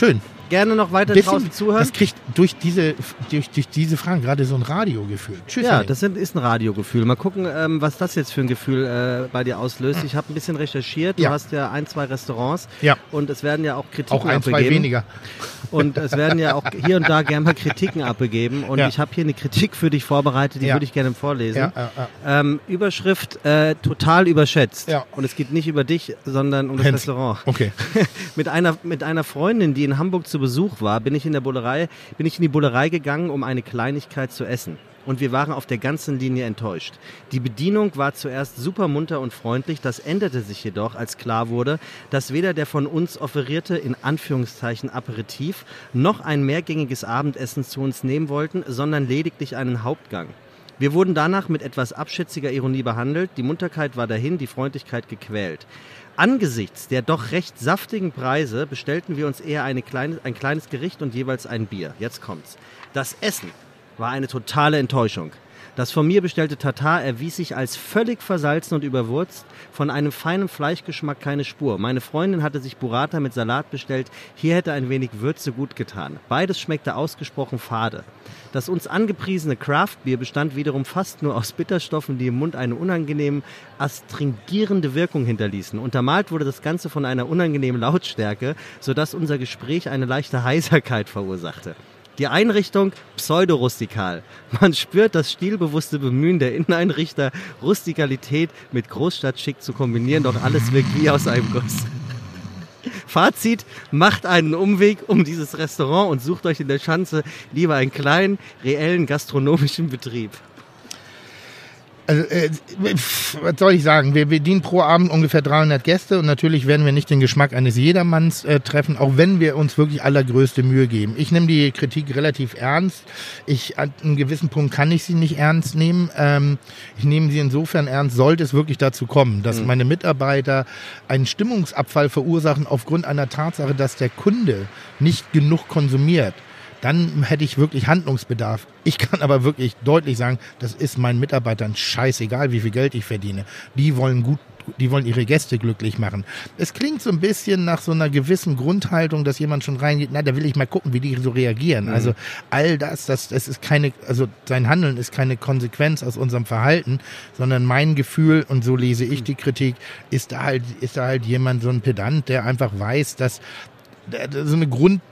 gerne noch weiter Bisschen, draußen zuhören. Das kriegt durch diese, durch, durch diese Fragen gerade so ein Radiogefühl. Tschüss. Ja, Henning. das sind, ist ein Radiogefühl. Mal gucken, ähm, was das jetzt für ein Gefühl äh, bei dir auslöst. Ich habe ein bisschen recherchiert. Du Ja. hast ja ein, zwei Restaurants. Ja. Und es werden ja auch Kritiken Auch ein, zwei abgegeben. weniger. Und es werden ja auch hier und da gerne mal Kritiken abgegeben. Und Ja. ich habe hier eine Kritik für dich vorbereitet, die Ja. würde ich gerne vorlesen. Ja, ja, ja. Ähm, Überschrift, äh, total überschätzt. Ja. Und es geht nicht über dich, sondern um das Hens. Restaurant. Okay. mit einer mit einer Freundin, die in Hamburg zu Besuch war, bin ich in der Bullerei, bin ich in die Bullerei gegangen, um eine Kleinigkeit zu essen. Und wir waren auf der ganzen Linie enttäuscht. Die Bedienung war zuerst super munter und freundlich, das änderte sich jedoch, als klar wurde, dass weder der von uns offerierte, in Anführungszeichen, Aperitif, noch ein mehrgängiges Abendessen zu uns nehmen wollten, sondern lediglich einen Hauptgang. Wir wurden danach mit etwas abschätziger Ironie behandelt, die Munterkeit war dahin, die Freundlichkeit gequält. Angesichts der doch recht saftigen Preise bestellten wir uns eher eine kleine, ein kleines Gericht und jeweils ein Bier. Jetzt kommt's. Das Essen war eine totale Enttäuschung. Das von mir bestellte Tatar erwies sich als völlig versalzen und überwürzt, von einem feinen Fleischgeschmack keine Spur. Meine Freundin hatte sich Burrata mit Salat bestellt, hier hätte ein wenig Würze gut getan. Beides schmeckte ausgesprochen fade. Das uns angepriesene Craft-Bier bestand wiederum fast nur aus Bitterstoffen, die im Mund eine unangenehm astringierende Wirkung hinterließen. Untermalt wurde das Ganze von einer unangenehmen Lautstärke, sodass unser Gespräch eine leichte Heiserkeit verursachte. Die Einrichtung pseudo-rustikal. Man spürt das stilbewusste Bemühen der Inneneinrichter, Rustikalität mit Großstadtschick zu kombinieren, doch alles wirkt wie aus einem Guss. Fazit, macht einen Umweg um dieses Restaurant und sucht euch in der Schanze lieber einen kleinen, reellen gastronomischen Betrieb. Also, äh, pff, was soll ich sagen? Wir bedienen pro Abend ungefähr dreihundert Gäste und natürlich werden wir nicht den Geschmack eines Jedermanns äh, treffen, auch wenn wir uns wirklich allergrößte Mühe geben. Ich nehme die Kritik relativ ernst. Ich, an einem gewissen Punkt kann ich sie nicht ernst nehmen. Ähm, ich nehme sie insofern ernst, sollte es wirklich dazu kommen, dass mhm. meine Mitarbeiter einen Stimmungsabfall verursachen aufgrund einer Tatsache, dass der Kunde nicht genug konsumiert. Dann hätte ich wirklich Handlungsbedarf. Ich kann aber wirklich deutlich sagen, das ist meinen Mitarbeitern scheißegal, wie viel Geld ich verdiene. Die wollen gut, die wollen ihre Gäste glücklich machen. Es klingt so ein bisschen nach so einer gewissen Grundhaltung, dass jemand schon reingeht, na, da will ich mal gucken, wie die so reagieren. Mhm. Also all das, das, das ist keine, also sein Handeln ist keine Konsequenz aus unserem Verhalten, sondern mein Gefühl, und so lese ich die Kritik, ist da halt, ist da halt jemand, so ein Pedant, der einfach weiß, dass so eine Grund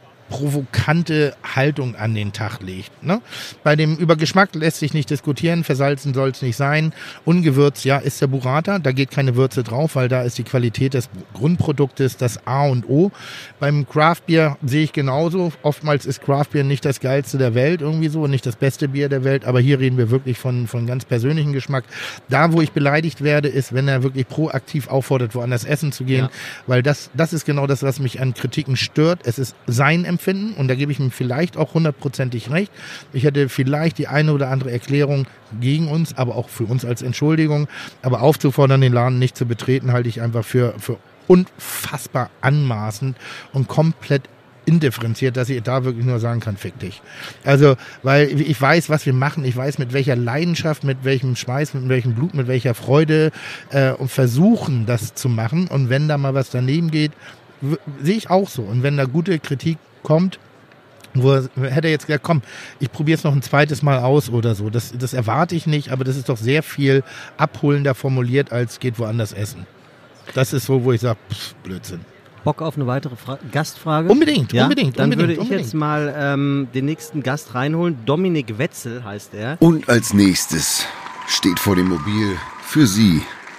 provokante Haltung an den Tag legt. Ne? Bei dem über Geschmack lässt sich nicht diskutieren, versalzen soll es nicht sein. Ungewürzt, ja, ist der Burrata, da geht keine Würze drauf, weil da ist die Qualität des Grundproduktes das A und O. Beim Craftbier sehe ich genauso. Oftmals ist Craftbier nicht das geilste der Welt irgendwie so, nicht das beste Bier der Welt, aber hier reden wir wirklich von, von ganz persönlichem Geschmack. Da, wo ich beleidigt werde, ist, wenn er wirklich proaktiv auffordert, woanders essen zu gehen, ja. weil das, das ist genau das, was mich an Kritiken stört. Es ist sein Empfinden und da gebe ich ihm vielleicht auch hundertprozentig recht. Ich hätte vielleicht die eine oder andere Erklärung gegen uns, aber auch für uns als Entschuldigung. Aber aufzufordern, den Laden nicht zu betreten, halte ich einfach für, für unfassbar anmaßend und komplett indifferenziert, dass ich da wirklich nur sagen kann, fick dich. Also, weil ich weiß, was wir machen, ich weiß, mit welcher Leidenschaft, mit welchem Schweiß, mit welchem Blut, mit welcher Freude äh, und versuchen, das zu machen. Und wenn da mal was daneben geht, w- sehe ich auch so. Und wenn da gute Kritik kommt, wo er, hätte er jetzt gesagt, komm, ich probiere es noch ein zweites Mal aus oder so. Das, das erwarte ich nicht, aber das ist doch sehr viel abholender formuliert, als geht woanders essen. Das ist so, wo ich sage, Blödsinn. Bock auf eine weitere Fra- Gastfrage? Unbedingt, ja? unbedingt. Dann unbedingt, würde ich unbedingt. jetzt mal ähm, den nächsten Gast reinholen. Dominik Wetzel heißt er. Und als nächstes steht vor dem Mobil für Sie.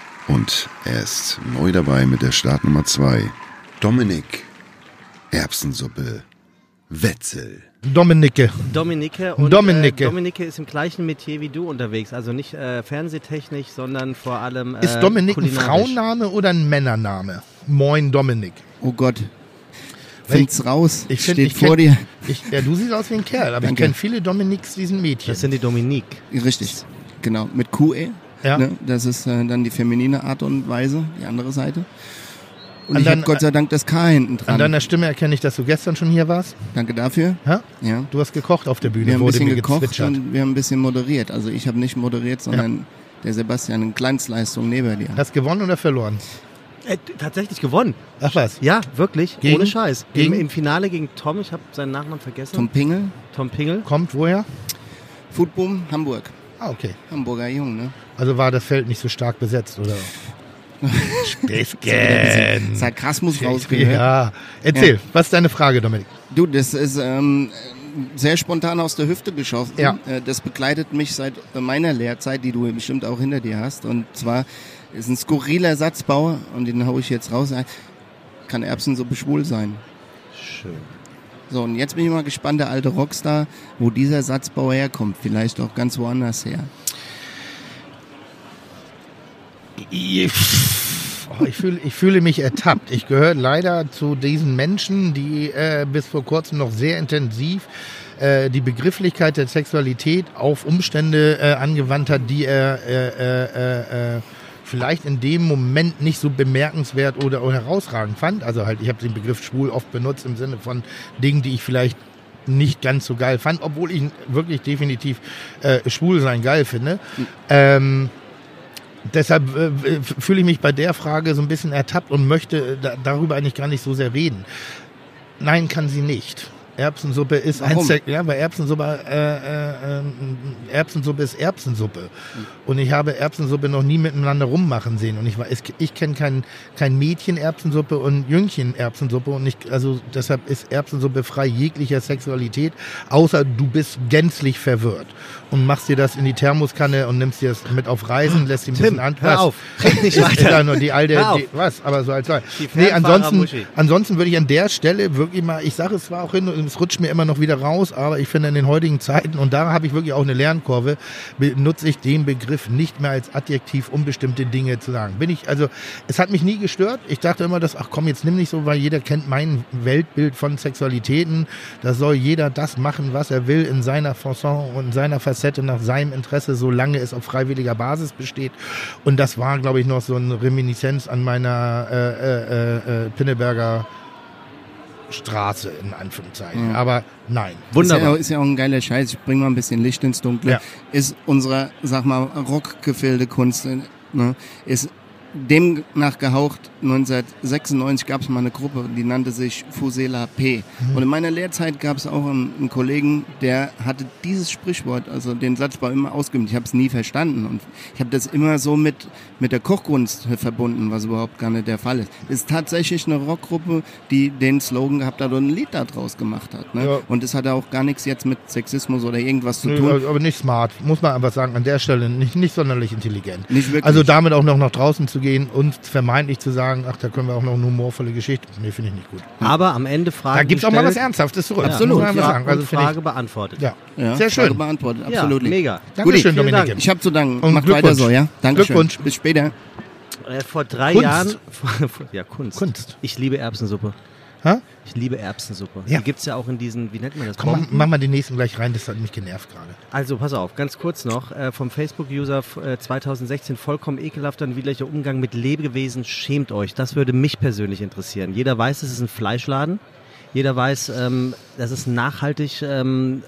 Und er ist neu dabei mit der Startnummer zwei. Dominik Erbsensuppe Wetzel. Dominike. Dominike. Und Dominike. Äh, Dominike ist im gleichen Metier wie du unterwegs. Also nicht äh, fernsehtechnisch, sondern vor allem äh, Ist Dominik ein kulinarisch. Frauenname oder ein Männername? Moin Dominik. Oh Gott. Find's raus. Ich find, Steht ich vor kenn, dir. Ich, ja, du siehst aus wie ein Kerl, aber Danke. ich kenne viele Dominiks, die sind Mädchen. Das sind die Dominik. Richtig. Genau. Mit Q E. Ja. Ne? Das ist äh, dann die feminine Art und Weise, die andere Seite. Und An ich dein- habe Gott sei Dank das K hinten An dran. deiner Stimme erkenne ich, dass du gestern schon hier warst. Danke dafür. Ja? Ja. Du hast gekocht auf der Bühne, Wir haben ein wurde bisschen mir gekocht gezwitschert. und wir haben ein bisschen moderiert. Also ich habe nicht moderiert, sondern der Sebastian in Glanzleistung neben dir. Hast gewonnen oder verloren? Äh, tatsächlich gewonnen. Ach was? Ja, wirklich. Gegen? Ohne Scheiß. Gegen? Im, Im Finale gegen Tom, ich habe seinen Nachnamen vergessen. Tom Pingel, Tom Pingel. Kommt woher? Foodboom, Hamburg. Ah, okay. Hamburger Jung, ne? Also war das Feld nicht so stark besetzt, oder? Späßchen. Sarkasmus rausgehört. Ja. Erzähl, Ja. was ist deine Frage, Dominik? Du, das ist ähm, sehr spontan aus der Hüfte geschossen. Ja. Äh, Das begleitet mich seit meiner Lehrzeit, die du bestimmt auch hinter dir hast. Und zwar ist ein skurriler Satzbau, und den hau ich jetzt raus. Kann Erbsensuppe schwul sein? Schön. So, und jetzt bin ich mal gespannt, der alte Rockstar, wo dieser Satzbau herkommt. Vielleicht auch ganz woanders her. Ich, oh, ich, fühle, ich fühle mich ertappt. Ich gehöre leider zu diesen Menschen, die äh, bis vor kurzem noch sehr intensiv äh, die Begrifflichkeit der Sexualität auf Umstände äh, angewandt hat, die er äh, äh, äh, vielleicht in dem Moment nicht so bemerkenswert oder herausragend fand. Also halt, ich habe den Begriff schwul oft benutzt im Sinne von Dingen, die ich vielleicht nicht ganz so geil fand, obwohl ich wirklich definitiv äh, schwul sein geil finde. Mhm. Ähm, Deshalb äh, fühle ich mich bei der Frage so ein bisschen ertappt und möchte da, darüber eigentlich gar nicht so sehr reden. Nein, kann sie nicht. Erbsensuppe ist Warum? ein, ja, weil Erbsensuppe, äh, äh, Erbsensuppe ist Erbsensuppe. Mhm. Und ich habe Erbsensuppe noch nie miteinander rummachen sehen. Und ich weiß, ich kenne kein, kein Mädchen Erbsensuppe und Jüngchen Erbsensuppe. Und ich, also deshalb ist Erbsensuppe frei jeglicher Sexualität, außer du bist gänzlich verwirrt und machst dir das in die Thermoskanne und nimmst dir das mit auf Reisen, lässt dir ein bisschen an. Hör auf, red nicht ist weiter. da nur die alte, Hör auf. die, was, aber so als Die nee, ansonsten, Muschi. ansonsten würde ich an der Stelle wirklich mal, ich sage es zwar auch hin, es rutscht mir immer noch wieder raus, aber ich finde in den heutigen Zeiten, und da habe ich wirklich auch eine Lernkurve, benutze ich den Begriff nicht mehr als Adjektiv, um bestimmte Dinge zu sagen. Bin ich, also, es hat mich nie gestört. Ich dachte immer, dass, ach komm, jetzt nimm nicht so, weil jeder kennt mein Weltbild von Sexualitäten. Da soll jeder das machen, was er will, in seiner Fasson und in seiner Facette, nach seinem Interesse, solange es auf freiwilliger Basis besteht. Und das war, glaube ich, noch so eine Reminiszenz an meiner äh, äh, äh, Pinneberger Straße, in Anführungszeichen. Ja. Aber nein. Wunderbar. Ist ja, auch, ist ja auch ein geiler Scheiß. Ich bring mal ein bisschen Licht ins Dunkle. Ja. Ist unsere, sag mal, Rockgefilde Kunst, ne, ist dem nachgehaucht. neunzehnhundertsechsundneunzig gab es mal eine Gruppe, die nannte sich Fusela P. Mhm. Und in meiner Lehrzeit gab es auch einen, einen Kollegen, der hatte dieses Sprichwort, also den Satzbau immer ausgeübt. Ich habe es nie verstanden. Und ich habe das immer so mit, mit der Kochkunst verbunden, was überhaupt gar nicht der Fall ist. Es ist tatsächlich eine Rockgruppe, die den Slogan gehabt hat und ein Lied daraus gemacht hat. Ne? Ja. Und das hat auch gar nichts jetzt mit Sexismus oder irgendwas zu tun. Nö, aber nicht smart, muss man einfach sagen, an der Stelle nicht, nicht sonderlich intelligent. Nicht wirklich. Also damit auch noch nach draußen zu gehen und vermeintlich zu sagen, ach, da können wir auch noch eine humorvolle Geschichte. Nee, finde ich nicht gut. Aber am Ende Fragen Da gibt es auch mal was Ernsthaftes zurück. Ja, Absolut. Und, Ja, Fra sagen. Also und finde Frage ich, beantwortet. ja. Ja, sehr Frage schön. beantwortet, Ja, absolut. mega. Dankeschön, Vielen Dominik. Dank. Ich habe zu danken. Und Macht weiter Glückwunsch. so, ja? Dankeschön. Glückwunsch. Bis später. Äh, vor drei Kunst. Jahren... ja, Kunst. Kunst. Ich liebe Erbsensuppe. Ha? Ich liebe Erbsensuppe. Ja. Die gibt es ja auch in diesen, wie nennt man das? Komm, mach, Bomben? mach mal den nächsten gleich rein, das hat mich genervt gerade. Also, pass auf, ganz kurz noch. Äh, vom Facebook-User äh, zweitausendsechzehn, vollkommen ekelhafter und widerlicher Umgang mit Lebewesen. Schämt euch. Das würde mich persönlich interessieren. Jeder weiß, es ist ein Fleischladen. Jeder weiß, ähm, dass es nachhaltig, ähm,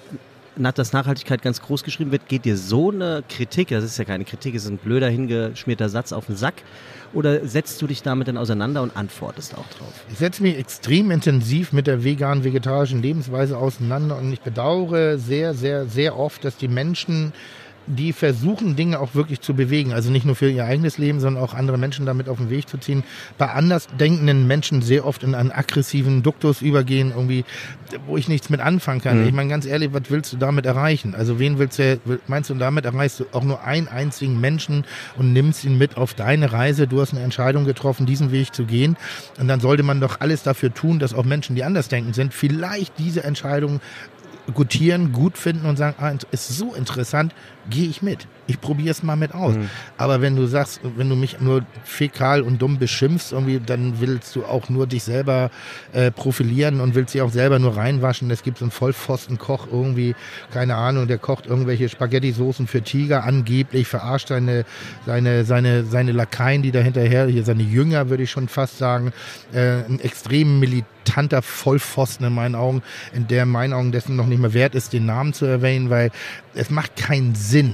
dass Nachhaltigkeit ganz groß geschrieben wird. Geht dir so eine Kritik, das ist ja keine Kritik, es ist ein blöder, hingeschmierter Satz auf den Sack? Oder setzt du dich damit dann auseinander und antwortest auch drauf? Ich setze mich extrem intensiv mit der vegan-vegetarischen Lebensweise auseinander und ich bedauere sehr, sehr, sehr oft, dass die Menschen, die versuchen, Dinge auch wirklich zu bewegen, also nicht nur für ihr eigenes Leben, sondern auch andere Menschen damit auf den Weg zu ziehen, bei andersdenkenden Menschen sehr oft in einen aggressiven Duktus übergehen, irgendwie, wo ich nichts mit anfangen kann. Mhm. Ich meine, ganz ehrlich, was willst du damit erreichen? Also wen willst du, meinst du, damit erreichst du auch nur einen einzigen Menschen und nimmst ihn mit auf deine Reise? Du hast eine Entscheidung getroffen, diesen Weg zu gehen, und dann sollte man doch alles dafür tun, dass auch Menschen, die andersdenkend sind, vielleicht diese Entscheidung gutieren, gut finden und sagen, ah, ist so interessant, gehe ich mit. Ich probiere es mal mit aus. Mhm. Aber wenn du sagst, wenn du mich nur fäkal und dumm beschimpfst, irgendwie, dann willst du auch nur dich selber äh, profilieren und willst dich auch selber nur reinwaschen. Es gibt so einen Vollpfosten-Koch irgendwie, keine Ahnung, der kocht irgendwelche Spaghetti-Soßen für Tiger angeblich, verarscht seine, seine, seine, seine Lakaien, die da hinterher, hier seine Jünger, würde ich schon fast sagen, äh, ein extrem militanter Vollpfosten in meinen Augen, in der in meinen Augen dessen noch nicht mehr wert ist, den Namen zu erwähnen, weil es macht keinen Sinn,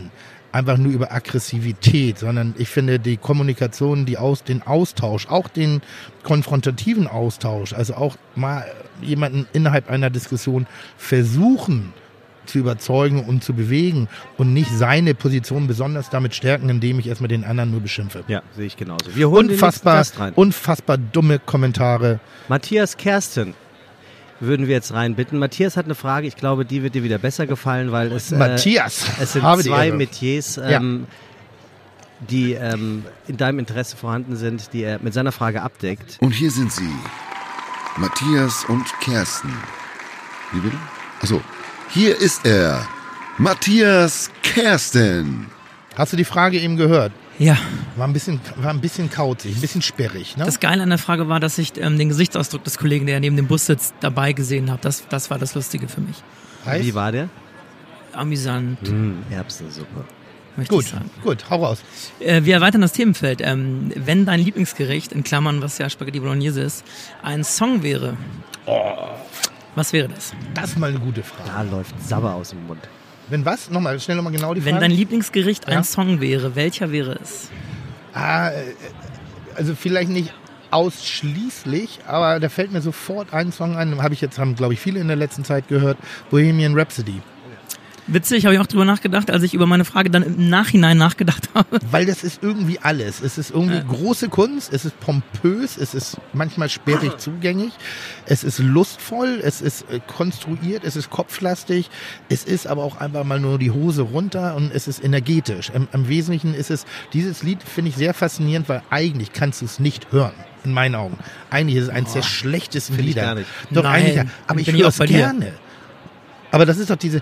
einfach nur über Aggressivität, sondern ich finde die Kommunikation, die aus, den Austausch, auch den konfrontativen Austausch, also auch mal jemanden innerhalb einer Diskussion versuchen zu überzeugen und zu bewegen und nicht seine Position besonders damit stärken, indem ich erstmal den anderen nur beschimpfe. Ja, sehe ich genauso. Wir holen Unfassbar, den nächsten Gast rein. unfassbar dumme Kommentare. Matthias Kersten würden wir jetzt reinbitten. Matthias hat eine Frage, ich glaube, die wird dir wieder besser gefallen, weil es, äh, Matthias, es sind habe die zwei Ehre. Metiers, ähm, die ähm, in deinem Interesse vorhanden sind, die er mit seiner Frage abdeckt. Und hier sind sie, Matthias und Kersten. Wie bitte? Achso, hier ist er, Matthias Kersten. Hast du die Frage eben gehört? Ja, War ein bisschen, war ein bisschen kauzig, ein bisschen sperrig, ne? das Geile an der Frage war, dass ich ähm, den Gesichtsausdruck des Kollegen, der neben dem Bus sitzt, dabei gesehen habe. Das, das war das Lustige für mich. Heißt? Wie war der? Amüsant, Hm, Erbsensuppe. möchte Gut, ich sagen. gut, hau raus. Äh, wir erweitern das Themenfeld. Ähm, wenn dein Lieblingsgericht, in Klammern, was ja Spaghetti Bolognese ist, ein Song wäre, was wäre das? Das ist mal eine gute Frage. Da läuft Sabber aus dem Mund. Wenn was? Nochmal, schnell nochmal genau die Wenn Frage. dein Lieblingsgericht Ja. ein Song wäre, welcher wäre es? Ah, äh, also vielleicht nicht ausschließlich, aber da fällt mir sofort ein Song ein, habe ich jetzt, haben glaube ich viele in der letzten Zeit gehört, Bohemian Rhapsody. Witzig, habe ich auch drüber nachgedacht, als ich über meine Frage dann im Nachhinein nachgedacht habe. Weil das ist irgendwie alles. Es ist irgendwie große Kunst, es ist pompös, es ist manchmal sperrig zugänglich, es ist lustvoll, es ist äh, konstruiert, es ist kopflastig, es ist aber auch einfach mal nur die Hose runter und es ist energetisch. Im, im Wesentlichen ist es, dieses Lied finde ich sehr faszinierend, weil eigentlich kannst du es nicht hören. In meinen Augen. Eigentlich ist es eines der schlechtesten Find ich Lieder. gar nicht. Doch, Nein, eigentlich, aber bin ich ich höre auch es bei dir. gerne. Aber das ist doch diese.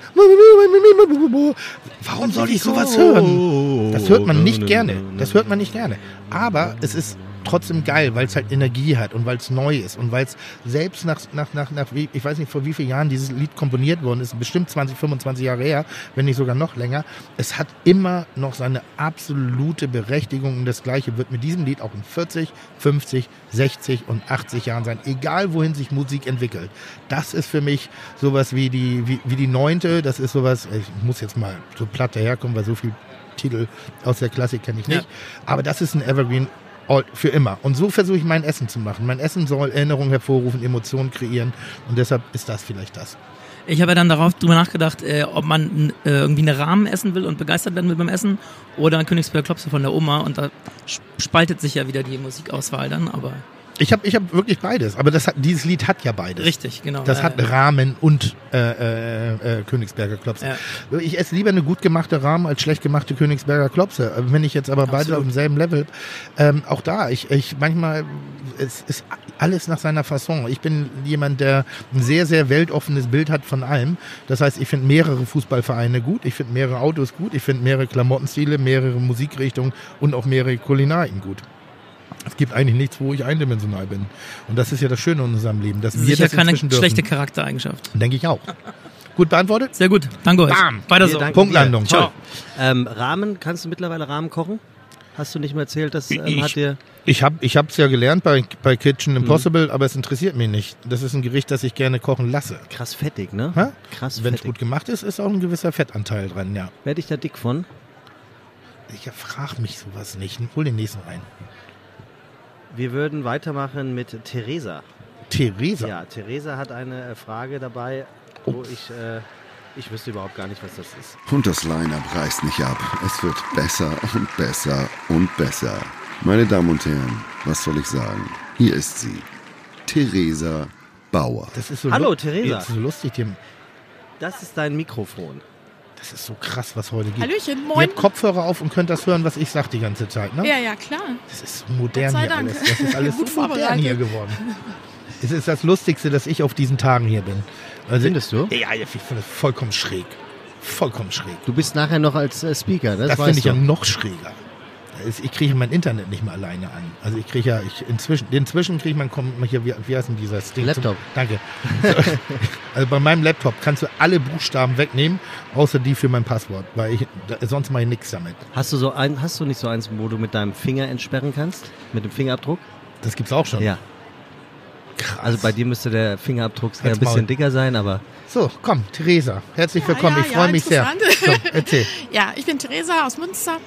Warum soll ich sowas hören? Das hört man nicht gerne. Das hört man nicht gerne. Aber es ist trotzdem geil, weil es halt Energie hat und weil es neu ist und weil es selbst nach, nach, nach, nach, wie- ich weiß nicht vor wie vielen Jahren dieses Lied komponiert worden ist, bestimmt zwanzig, fünfundzwanzig Jahre her, wenn nicht sogar noch länger. Es hat immer noch seine absolute Berechtigung und das Gleiche wird mit diesem Lied auch in vierzig, fünfzig, sechzig und achtzig Jahren sein, egal wohin sich Musik entwickelt. Das ist für mich sowas wie die, wie, wie die Neunte, das ist sowas, ich muss jetzt mal so platt daherkommen, weil so viel Titel aus der Klassik kenne ich nicht, Ja. aber das ist ein Evergreen all, für immer. Und so versuche ich mein Essen zu machen. Mein Essen soll Erinnerungen hervorrufen, Emotionen kreieren und deshalb ist das vielleicht das. Ich habe ja dann darauf drüber nachgedacht, äh, ob man äh, irgendwie eine Rahmen essen will und begeistert werden will beim Essen oder Königsberger Klopse von der Oma und da sp- spaltet sich ja wieder die Musikauswahl dann, aber Ich habe ich hab wirklich beides, aber das hat, dieses Lied hat ja beides. richtig, genau. Das äh, hat Rahmen und äh, äh, äh, Königsberger Klopse. Ja. Ich esse lieber eine gut gemachte Rahmen als schlecht gemachte Königsberger Klopse. Wenn ich jetzt aber beide Absolut. auf demselben Level, ähm, auch da, ich, ich manchmal, es ist alles nach seiner Fasson. Ich bin jemand, der ein sehr, sehr weltoffenes Bild hat von allem. Das heißt, ich finde mehrere Fußballvereine gut, ich finde mehrere Autos gut, ich finde mehrere Klamottenstile, mehrere Musikrichtungen und auch mehrere Kulinarien gut. Es gibt eigentlich nichts, wo ich eindimensional bin. Und das ist ja das Schöne in unserem Leben, dass wir sicher das keine inzwischen dürfen. schlechte Charaktereigenschaft. Denke ich auch. Gut beantwortet? Sehr gut, danke euch. Bam. Weiter Wir so. danken Punktlandung. dir. Toll. Ähm, Rahmen, kannst du mittlerweile Rahmen kochen? Hast du nicht mehr erzählt, dass ähm, Ich- hat dir... Ich habe ich hab's ja gelernt bei, bei Kitchen Impossible, aber es interessiert mich nicht. Das ist ein Gericht, das ich gerne kochen lasse. Krass fettig, ne? Hä? Krass Wenn es fettig. gut gemacht ist, ist auch ein gewisser Fettanteil dran, ja. Werde ich da dick von? Ich frag mich sowas nicht. Hol den nächsten rein. Wir würden weitermachen mit Theresa. Theresa. Ja, Theresa hat eine äh, Frage dabei, wo ich... Äh, ich wüsste überhaupt gar nicht, was das ist. Und das Line-Up reißt nicht ab. Es wird besser und besser und besser. Meine Damen und Herren, was soll ich sagen? Hier ist sie, Theresa Bauer. Das ist so Hallo, lu- Theresa. Das ist so lustig. Die, Das ist dein Mikrofon. das ist so krass, was heute geht. Hallöchen, Ihr moin. habt Kopfhörer auf und könnt das hören, was ich sage die ganze Zeit, ne? Ja, ja, klar. Das ist so modern Gott sei hier Dank. alles. Das ist alles Gut so modern vorbereitet. hier geworden. Es ist das Lustigste, dass ich auf diesen Tagen hier bin. Also, Findest du? Ja, ich finde das vollkommen schräg. Vollkommen schräg. Du bist nachher noch als äh, Speaker, das, Das weißt finde ich du. ja noch schräger. Es- Ich kriege mein Internet nicht mehr alleine an. Also ich kriege ja, ich inzwischen, inzwischen kriege man, kommt hier, wie, wie heißt denn dieser Ding? Laptop. Danke. Also bei meinem Laptop kannst du alle Buchstaben wegnehmen, außer die für mein Passwort, weil ich, da, sonst mache ich nichts damit. Hast du so ein, hast du nicht so eins, wo du mit deinem Finger entsperren kannst? Mit dem Fingerabdruck? Das gibt's auch schon. Ja. Also bei dir müsste der Fingerabdruck ein Halt's bisschen Maul. dicker sein, aber... So, komm, Theresa, herzlich Ja, willkommen. ja, ich freue ja, mich sehr. interessant. So, erzähl. Ja, ich bin Theresa aus Münster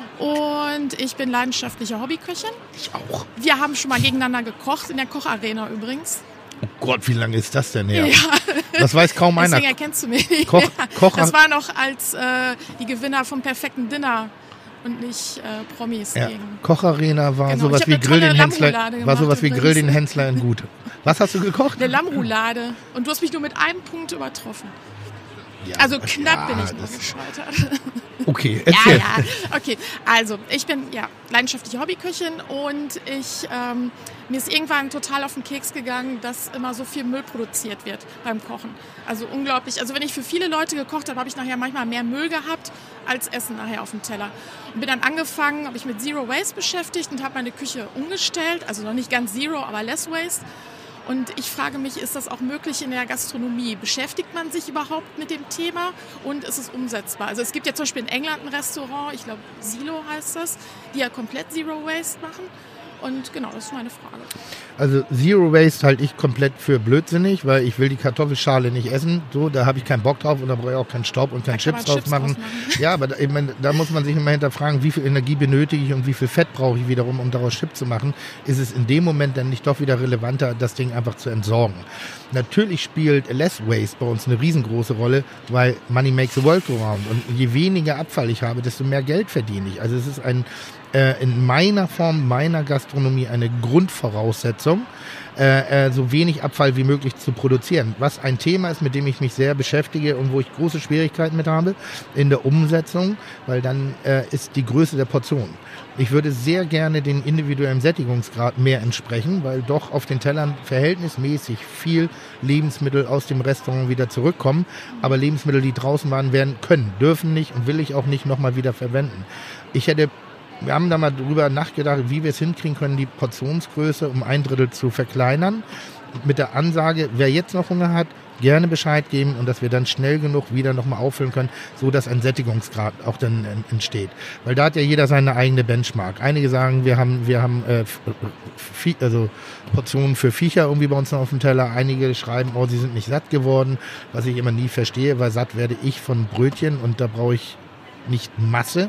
und ich bin leidenschaftliche Hobbyköchin. Ich auch. Wir haben schon mal gegeneinander gekocht, in der Kocharena übrigens. Oh Gott, wie lange ist das denn her? Ja. Das weiß kaum einer. Deswegen erkennst du mich nicht. Koch- Koch- das war noch als äh, die Gewinner vom perfekten Dinner und nicht äh, Promis Ja. gegen. Kocharena war Genau, sowas ich hab wie eine Grill tolle den Hensler, Lammroulade war gemacht sowas wie Grill den übrigens. Hensler in gut. Was hast du gekocht? Eine Lammroulade. Und du hast mich nur mit einem Punkt übertroffen. Ja, Also knapp ja, bin ich nur das- gescheitert. Okay, erzähl. Ja, ja, okay. Also, ich bin ja leidenschaftliche Hobbyköchin und ich, ähm, mir ist irgendwann total auf den Keks gegangen, dass immer so viel Müll produziert wird beim Kochen. Also unglaublich. Also wenn ich für viele Leute gekocht habe, habe ich nachher manchmal mehr Müll gehabt als Essen nachher auf dem Teller. Und bin dann angefangen, habe ich mit Zero Waste beschäftigt und habe meine Küche umgestellt. Also noch nicht ganz Zero, aber Less Waste. Und ich frage mich, ist das auch möglich in der Gastronomie? Beschäftigt man sich überhaupt mit dem Thema und ist es umsetzbar? Also es gibt ja zum Beispiel in England ein Restaurant, ich glaube Silo heißt das, die ja komplett Zero Waste machen. Und genau, das ist meine Frage. Also Zero Waste halte ich komplett für blödsinnig, weil ich will die Kartoffelschale nicht essen. So, da habe ich keinen Bock drauf und da brauche ich auch keinen Staub und keinen Da kann Chips man draus Chips machen. draus machen. Ja, aber da, ich meine, da muss man sich immer hinterfragen, wie viel Energie benötige ich und wie viel Fett brauche ich wiederum, um daraus Chips zu machen. Ist es in dem Moment dann nicht doch wieder relevanter, das Ding einfach zu entsorgen? Natürlich spielt Less Waste bei uns eine riesengroße Rolle, weil Money makes the world go round. Und je weniger Abfall ich habe, desto mehr Geld verdiene ich. Also es ist ein äh, in meiner Form, meiner Gastronomie eine Grundvoraussetzung, äh, äh, so wenig Abfall wie möglich zu produzieren. Was ein Thema ist, mit dem ich mich sehr beschäftige und wo ich große Schwierigkeiten mit habe in der Umsetzung, weil dann äh, ist die Größe der Portion. Ich würde sehr gerne den individuellen Sättigungsgrad mehr entsprechen, weil doch auf den Tellern verhältnismäßig viel Lebensmittel aus dem Restaurant wieder zurückkommen. Aber Lebensmittel, die draußen waren, werden können, dürfen nicht und will ich auch nicht nochmal wieder verwenden. Ich hätte, wir haben da mal drüber nachgedacht, wie wir es hinkriegen können, die Portionsgröße um ein Drittel zu verkleinern. Mit der Ansage, wer jetzt noch Hunger hat, gerne Bescheid geben und dass wir dann schnell genug wieder nochmal auffüllen können, so dass ein Sättigungsgrad auch dann entsteht. Weil da hat ja jeder seine eigene Benchmark. Einige sagen, wir haben, wir haben äh, Vie- also Portionen für Viecher irgendwie bei uns noch auf dem Teller. Einige schreiben, oh, sie sind nicht satt geworden, was ich immer nie verstehe, weil satt werde ich von Brötchen und da brauche ich nicht Masse.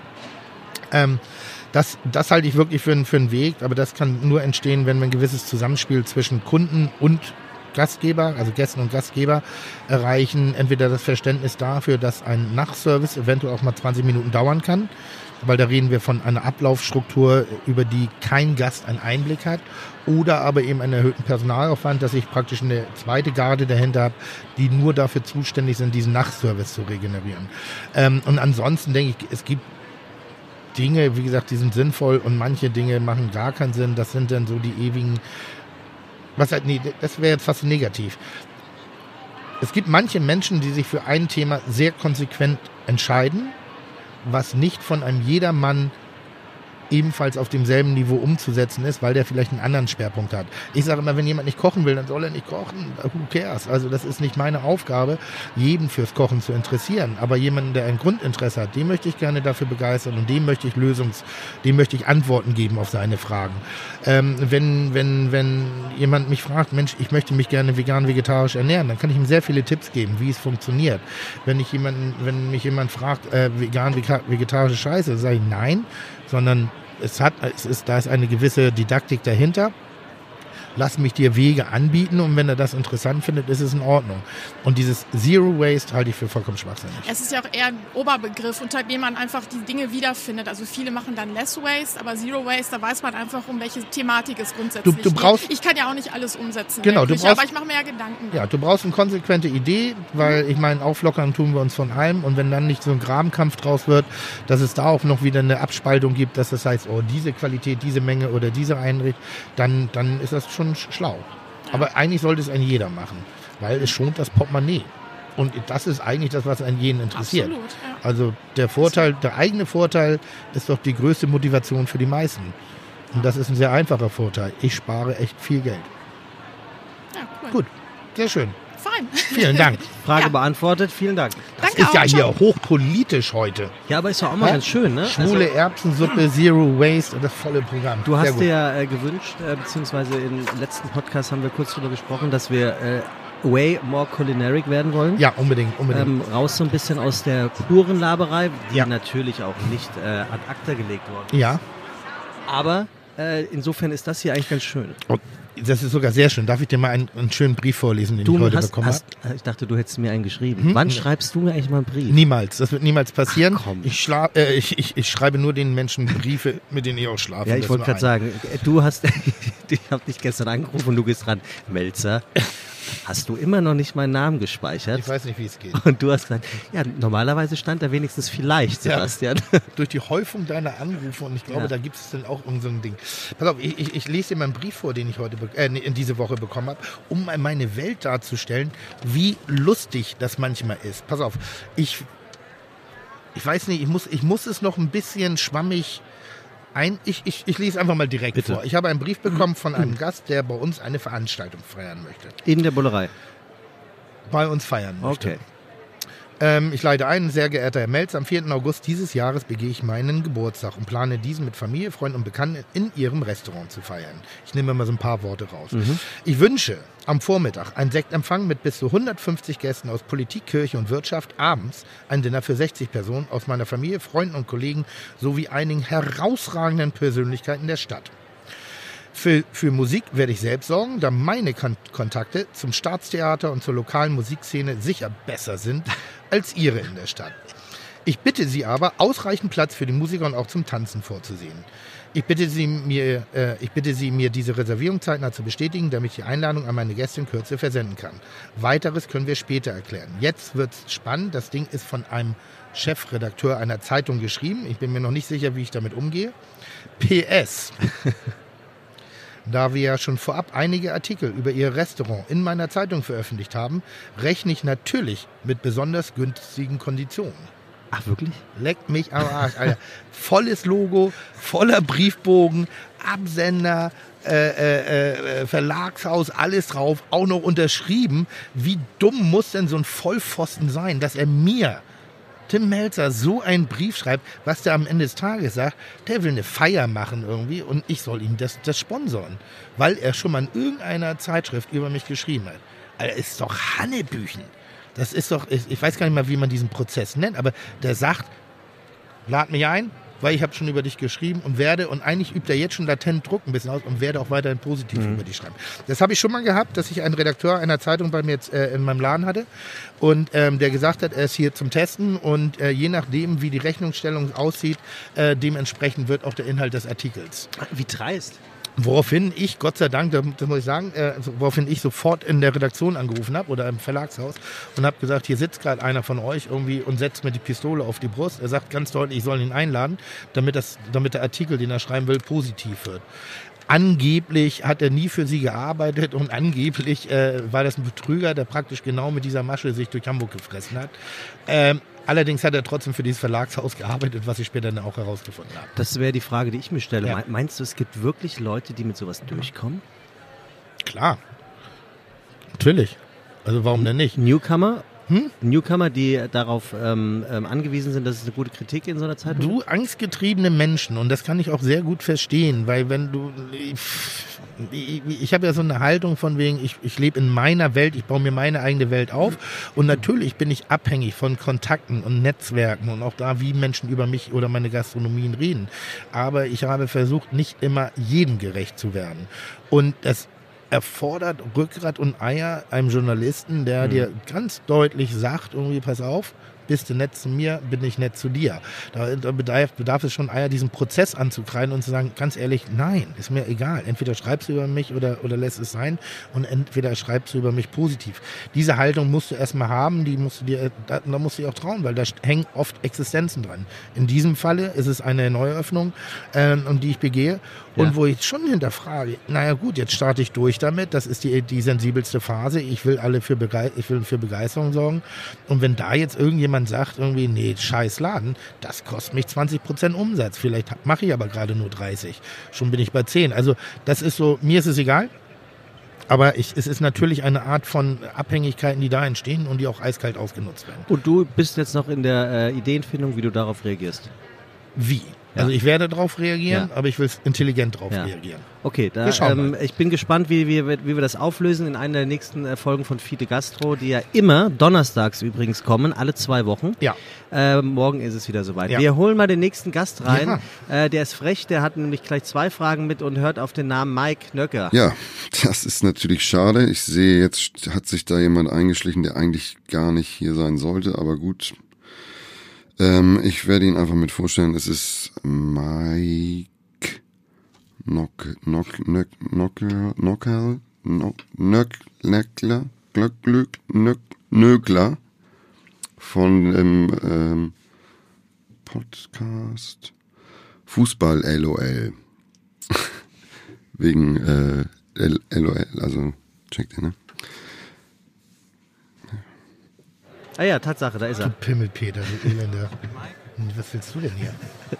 Ähm, Das, das halte ich wirklich für, für einen Weg, aber das kann nur entstehen, wenn wir ein gewisses Zusammenspiel zwischen Kunden und Gastgeber, also Gästen und Gastgeber erreichen. Entweder das Verständnis dafür, dass ein Nachservice eventuell auch mal zwanzig Minuten dauern kann, weil da reden wir von einer Ablaufstruktur, über die kein Gast einen Einblick hat, oder aber eben einen erhöhten Personalaufwand, dass ich praktisch eine zweite Garde dahinter habe, die nur dafür zuständig sind, diesen Nachservice zu regenerieren. Ähm, und ansonsten denke ich, es gibt Dinge, wie gesagt, die sind sinnvoll und manche Dinge machen gar keinen Sinn. Das sind dann so die ewigen, was halt, nee, das wäre jetzt fast negativ. Es gibt manche Menschen, die sich für ein Thema sehr konsequent entscheiden, was nicht von einem jedermann ebenfalls auf demselben Niveau umzusetzen ist, weil der vielleicht einen anderen Schwerpunkt hat. Ich sage immer, wenn jemand nicht kochen will, dann soll er nicht kochen. Who cares? Also das ist nicht meine Aufgabe, jeden fürs Kochen zu interessieren. Aber jemanden, der ein Grundinteresse hat, den möchte ich gerne dafür begeistern und dem möchte ich Lösungs, dem möchte ich Antworten geben auf seine Fragen. Ähm, wenn, wenn, wenn jemand mich fragt, Mensch, ich möchte mich gerne vegan, vegetarisch ernähren, dann kann ich ihm sehr viele Tipps geben, wie es funktioniert. Wenn ich jemanden, wenn mich jemand fragt, äh, vegan, vegetarische Scheiße, dann sage ich nein, sondern es hat, es ist, da ist eine gewisse Didaktik dahinter. Lass mich dir Wege anbieten und wenn er das interessant findet, ist es in Ordnung. Und dieses Zero Waste halte ich für vollkommen schwachsinnig. Es ist ja auch eher ein Oberbegriff, unter dem man einfach die Dinge wiederfindet. Also viele machen dann Less Waste, aber Zero Waste, da weiß man einfach, um welche Thematik es grundsätzlich Du- du brauchst- geht. Ich kann ja auch nicht alles umsetzen, Genau, in der du Küche, brauchst- aber ich mache mir ja Gedanken. Ja, du brauchst eine konsequente Idee, weil ich meine, auflockern tun wir uns von allem und wenn dann nicht so ein Grabenkampf draus wird, dass es da auch noch wieder eine Abspaltung gibt, dass das heißt, oh, diese Qualität, diese Menge oder diese Einrichtung, dann, dann ist das schon schlau. Aber eigentlich sollte es ein jeder machen, weil es schont das Portemonnaie. Und das ist eigentlich das, was einen jeden interessiert. Absolut, ja. Also der Vorteil, der eigene Vorteil ist doch die größte Motivation für die meisten. Und das ist ein sehr einfacher Vorteil. Ich spare echt viel Geld. Ja, cool. Gut, sehr schön. fein. Vielen Dank. Frage Ja. beantwortet, vielen Dank. Das Danke ist ja auch. hier hochpolitisch heute. Ja, aber ist doch auch mal Hä? ganz schön, ne? Schwule Erbsensuppe, Zero Waste und das volle Programm. Du Sehr hast gut. dir ja äh, gewünscht, äh, beziehungsweise im letzten Podcast haben wir kurz darüber gesprochen, dass wir äh, way more culinaric werden wollen. Ja, unbedingt, unbedingt. Ähm, raus so ein bisschen aus der puren Laberei, die Ja. natürlich auch nicht äh, ad acta gelegt worden. ja, Aber äh, insofern ist das hier eigentlich ganz schön. und das ist sogar sehr schön. Darf ich dir mal einen, einen schönen Brief vorlesen, den Du ich heute hast, bekommen habe? hast, äh, ich dachte, du hättest mir einen geschrieben. Hm? Wann schreibst du mir eigentlich mal einen Brief? Niemals. Das wird niemals passieren. Ach, komm. ich, schla äh, ich, ich, ich schreibe nur den Menschen Briefe, mit denen ich auch schlafe. Ja, Das ich wollte nur gerade ein. sagen, äh, du hast, ich habe dich gestern angerufen und du gehst ran. Melzer, hast du immer noch nicht meinen Namen gespeichert? Ich weiß nicht, wie es geht. Und du hast gesagt, ja, normalerweise stand da wenigstens vielleicht, Ja. Sebastian. Durch die Häufung deiner Anrufe und ich glaube, Ja. da gibt es dann auch irgend so ein Ding. Pass auf, ich, ich, ich lese dir mal einen Brief vor, den ich heute be- äh, nee, in diese Woche bekommen habe, um mal meine Welt darzustellen, wie lustig das manchmal ist. Pass auf, ich, ich weiß nicht, ich muss, ich muss es noch ein bisschen schwammig ein. Ich, ich, ich lese einfach mal direkt Bitte. vor. Ich habe einen Brief bekommen von einem Gast, der bei uns eine Veranstaltung feiern möchte. In der Bullerei. Bei uns feiern möchte. Okay. Ähm, ich leite ein, sehr geehrter Herr Melz, am vierten August dieses Jahres begehe ich meinen Geburtstag und plane diesen mit Familie, Freunden und Bekannten in Ihrem Restaurant zu feiern. Ich nehme mal so ein paar Worte raus. Ich wünsche am Vormittag einen Sektempfang mit bis zu hundertfünfzig Gästen aus Politik, Kirche und Wirtschaft, abends ein Dinner für sechzig Personen aus meiner Familie, Freunden und Kollegen sowie einigen herausragenden Persönlichkeiten der Stadt. Für, für Musik werde ich selbst sorgen, da meine Kon- Kontakte zum Staatstheater und zur lokalen Musikszene sicher besser sind als Ihre in der Stadt. Ich bitte Sie aber, ausreichend Platz für die Musiker und auch zum Tanzen vorzusehen. Ich bitte Sie, mir, äh, ich bitte Sie, mir diese Reservierung zeitnah zu bestätigen, damit ich die Einladung an meine Gäste in Kürze versenden kann. Weiteres können wir später erklären. Jetzt wird's spannend. Das Ding ist von einem Chefredakteur einer Zeitung geschrieben. Ich bin mir noch nicht sicher, wie ich damit umgehe. P S Da wir ja schon vorab einige Artikel über Ihr Restaurant in meiner Zeitung veröffentlicht haben, rechne ich natürlich mit besonders günstigen Konditionen. Ach, wirklich? Leckt mich am Arsch, Alter. Volles Logo, voller Briefbogen, Absender, äh, äh, äh, Verlagshaus, alles drauf, auch noch unterschrieben. Wie dumm muss denn so ein Vollpfosten sein, dass er mir, Tim Melzer, so einen Brief schreibt, was der am Ende des Tages sagt, der will eine Feier machen irgendwie und ich soll ihm das, das sponsoren, weil er schon mal in irgendeiner Zeitschrift über mich geschrieben hat. Alter, ist doch Hannebüchen. Das ist doch, ich, ich weiß gar nicht mal, wie man diesen Prozess nennt, aber der sagt, lad mich ein, weil ich habe schon über dich geschrieben und werde, und eigentlich übt er jetzt schon latent Druck ein bisschen aus und werde auch weiterhin positiv Mhm. über dich schreiben. Das habe ich schon mal gehabt, dass ich einen Redakteur einer Zeitung bei mir jetzt äh, in meinem Laden hatte und ähm, der gesagt hat, er ist hier zum Testen und äh, je nachdem, wie die Rechnungsstellung aussieht, äh, dementsprechend wird auch der Inhalt des Artikels. Wie dreist. Woraufhin ich, Gott sei Dank, das muss ich sagen, äh, woraufhin ich sofort in der Redaktion angerufen habe oder im Verlagshaus und habe gesagt, hier sitzt gerade einer von euch irgendwie und setzt mir die Pistole auf die Brust. Er sagt ganz deutlich, ich soll ihn einladen, damit, das, damit der Artikel, den er schreiben will, positiv wird. Angeblich hat er nie für sie gearbeitet und angeblich äh, war das ein Betrüger, der praktisch genau mit dieser Masche sich durch Hamburg gefressen hat. Ähm, allerdings hat er trotzdem für dieses Verlagshaus gearbeitet, was ich später dann auch herausgefunden habe. Das wäre die Frage, die ich mir stelle. Ja. Me- Meinst du, es gibt wirklich Leute, die mit sowas durchkommen? Klar. Natürlich. Also warum denn nicht? Newcomer? Hm? Newcomer, die darauf ähm, ähm, angewiesen sind, dass es eine gute Kritik in so einer Zeitung Du, angstgetriebene Menschen, und das kann ich auch sehr gut verstehen, weil wenn du, ich, ich habe ja so eine Haltung von wegen, ich, ich lebe in meiner Welt, ich baue mir meine eigene Welt auf und natürlich bin ich abhängig von Kontakten und Netzwerken und auch da, wie Menschen über mich oder meine Gastronomien reden. Aber ich habe versucht, nicht immer jedem gerecht zu werden. Und das erfordert Rückgrat und Eier einem Journalisten, der Mhm. dir ganz deutlich sagt, irgendwie, pass auf, bist du nett zu mir, bin ich nett zu dir. Da, da bedarf, bedarf es schon Eier, diesen Prozess anzukreiden und zu sagen, ganz ehrlich, nein, ist mir egal. Entweder schreibst du über mich oder, oder lässt es sein und entweder schreibst du über mich positiv. Diese Haltung musst du erstmal haben, die musst du dir, da, da musst du dir auch trauen, weil da hängen oft Existenzen dran. In diesem Falle ist es eine Neueröffnung, ähm, um die ich begehe und Ja. wo ich schon hinterfrage, naja gut, jetzt starte ich durch damit, das ist die, die sensibelste Phase, ich will alle für, Begei- ich will für Begeisterung sorgen und wenn da jetzt irgendjemand sagt irgendwie, nee, scheiß Laden, das kostet mich zwanzig Prozent Umsatz, vielleicht mache ich aber gerade nur dreißig, schon bin ich bei zehn, also das ist so, mir ist es egal. Aber ich, es ist natürlich eine Art von Abhängigkeiten, die da entstehen und die auch eiskalt ausgenutzt werden. Und du bist jetzt noch in der äh, Ideenfindung, wie du darauf reagierst. Wie? Ja. Also ich werde darauf reagieren, Ja. aber ich will intelligent darauf Ja. reagieren. Okay, da, Wir schauen ähm, mal. ich bin gespannt, wie, wie, wie wir das auflösen in einer der nächsten äh, Folgen von Fide Gastro, die ja immer donnerstags übrigens kommen, alle zwei Wochen. Ja. Äh, morgen ist es wieder soweit. Ja. Wir holen mal den nächsten Gast rein. Ja. Äh, der ist frech, der hat nämlich gleich zwei Fragen mit und hört auf den Namen Mike Nöcker. Ja, das ist natürlich schade. Ich sehe, jetzt hat sich da jemand eingeschlichen, der eigentlich gar nicht hier sein sollte, aber gut. Ähm, ich werde ihn einfach mit vorstellen. Es ist Mike Nock, Nock, Nöck, Nockel, Nockel, Nock, Nöck, Nöckler, Glöck, Glück, Nöck, Nöckler von dem ähm, Podcast Fußball L O L. Wegen äh, L O L, also checkt ihr, ne? Ah ja, Tatsache, da ist er. Pimmelpeter, du Elender. Was willst du denn hier?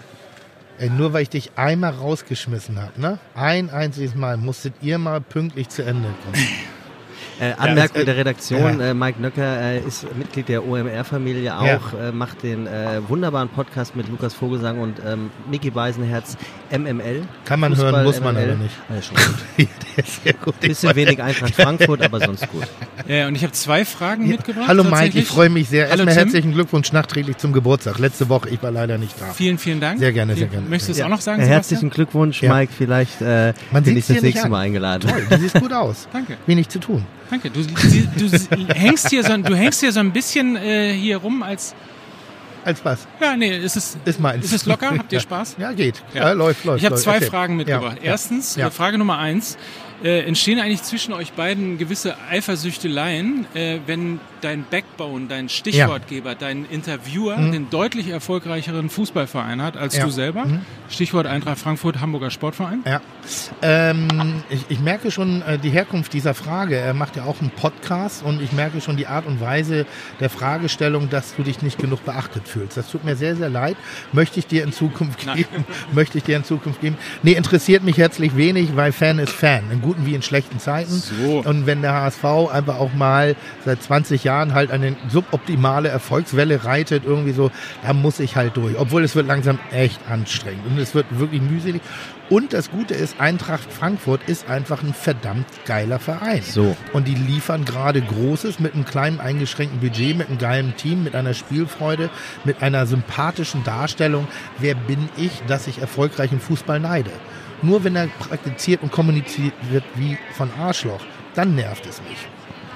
Ey, nur weil ich dich einmal rausgeschmissen habe, ne? Ein einziges Mal musstet ihr mal pünktlich zu Ende kommen. Äh, Anmerkung Ja, äh, der Redaktion, ja. äh, Mike Nöcker äh, ist Mitglied der O M R-Familie auch, Ja. äh, macht den äh, wunderbaren Podcast mit Lukas Vogelsang und ähm, Micky Beisenherz, M M L. Kann man Fußball, hören, muss man M M L. aber nicht. Ja, schon gut. Der ist sehr gut. Bisschen wenig Eintracht Frankfurt, aber sonst gut. Ja, und ich habe zwei Fragen mitgebracht. Hallo Mike, tatsächlich. ich freue mich sehr. Hallo Erstmal Tim. herzlichen Glückwunsch nachträglich zum Geburtstag. Letzte Woche, ich war leider nicht da. Vielen, vielen Dank. Sehr gerne, sehr Wie- gerne. Möchtest du es Ja. auch noch sagen, Äh, Sebastian? Herzlichen Glückwunsch, Ja. Mike. Vielleicht äh, Man bin sieht's ich das dir nicht nächste an. Mal eingeladen. Toll, du siehst gut aus. Danke. Wenig zu tun. Danke. Du, du, du hängst hier so, du hängst hier so ein bisschen äh, hier rum als... Als was? Ja, nee, ist es, Ist meins. ist es locker? Habt ihr Ja. Spaß? Ja, geht. Ja. Ja, läuft, läuft. Ich habe läuft. zwei Erzähl. Fragen mitgebracht. Ja. Erstens, Ja. äh, Frage Nummer eins. Äh, entstehen eigentlich zwischen euch beiden gewisse Eifersüchteleien, äh, wenn dein Backbone, dein Stichwortgeber, dein Interviewer den deutlich erfolgreicheren Fußballverein hat als Ja. du selber? Mhm. Stichwort Eintracht Frankfurt, Hamburger Sportverein. Ja. Ähm, ich, ich merke schon äh, die Herkunft dieser Frage. Er macht ja auch einen Podcast und ich merke schon die Art und Weise der Fragestellung, dass du dich nicht genug beachtet fühlst. Das tut mir sehr, sehr leid. Möchte ich dir in Zukunft Nein. geben. Möchte ich dir in Zukunft geben. Nee, interessiert mich herzlich wenig, weil Fan ist Fan. In guten wie in schlechten Zeiten. So. Und wenn der H S V einfach auch mal seit zwanzig Jahren halt eine suboptimale Erfolgswelle reitet, irgendwie so, da muss ich halt durch. Obwohl es wird langsam echt anstrengend und es wird wirklich mühselig. Und das Gute ist, Eintracht Frankfurt ist einfach ein verdammt geiler Verein. So. Und die liefern gerade Großes mit einem kleinen eingeschränkten Budget, mit einem geilen Team, mit einer Spielfreude, mit einer sympathischen Darstellung. Wer bin ich, dass ich erfolgreich im Fußball neide? Nur wenn er praktiziert und kommuniziert wird wie von Arschloch, dann nervt es mich.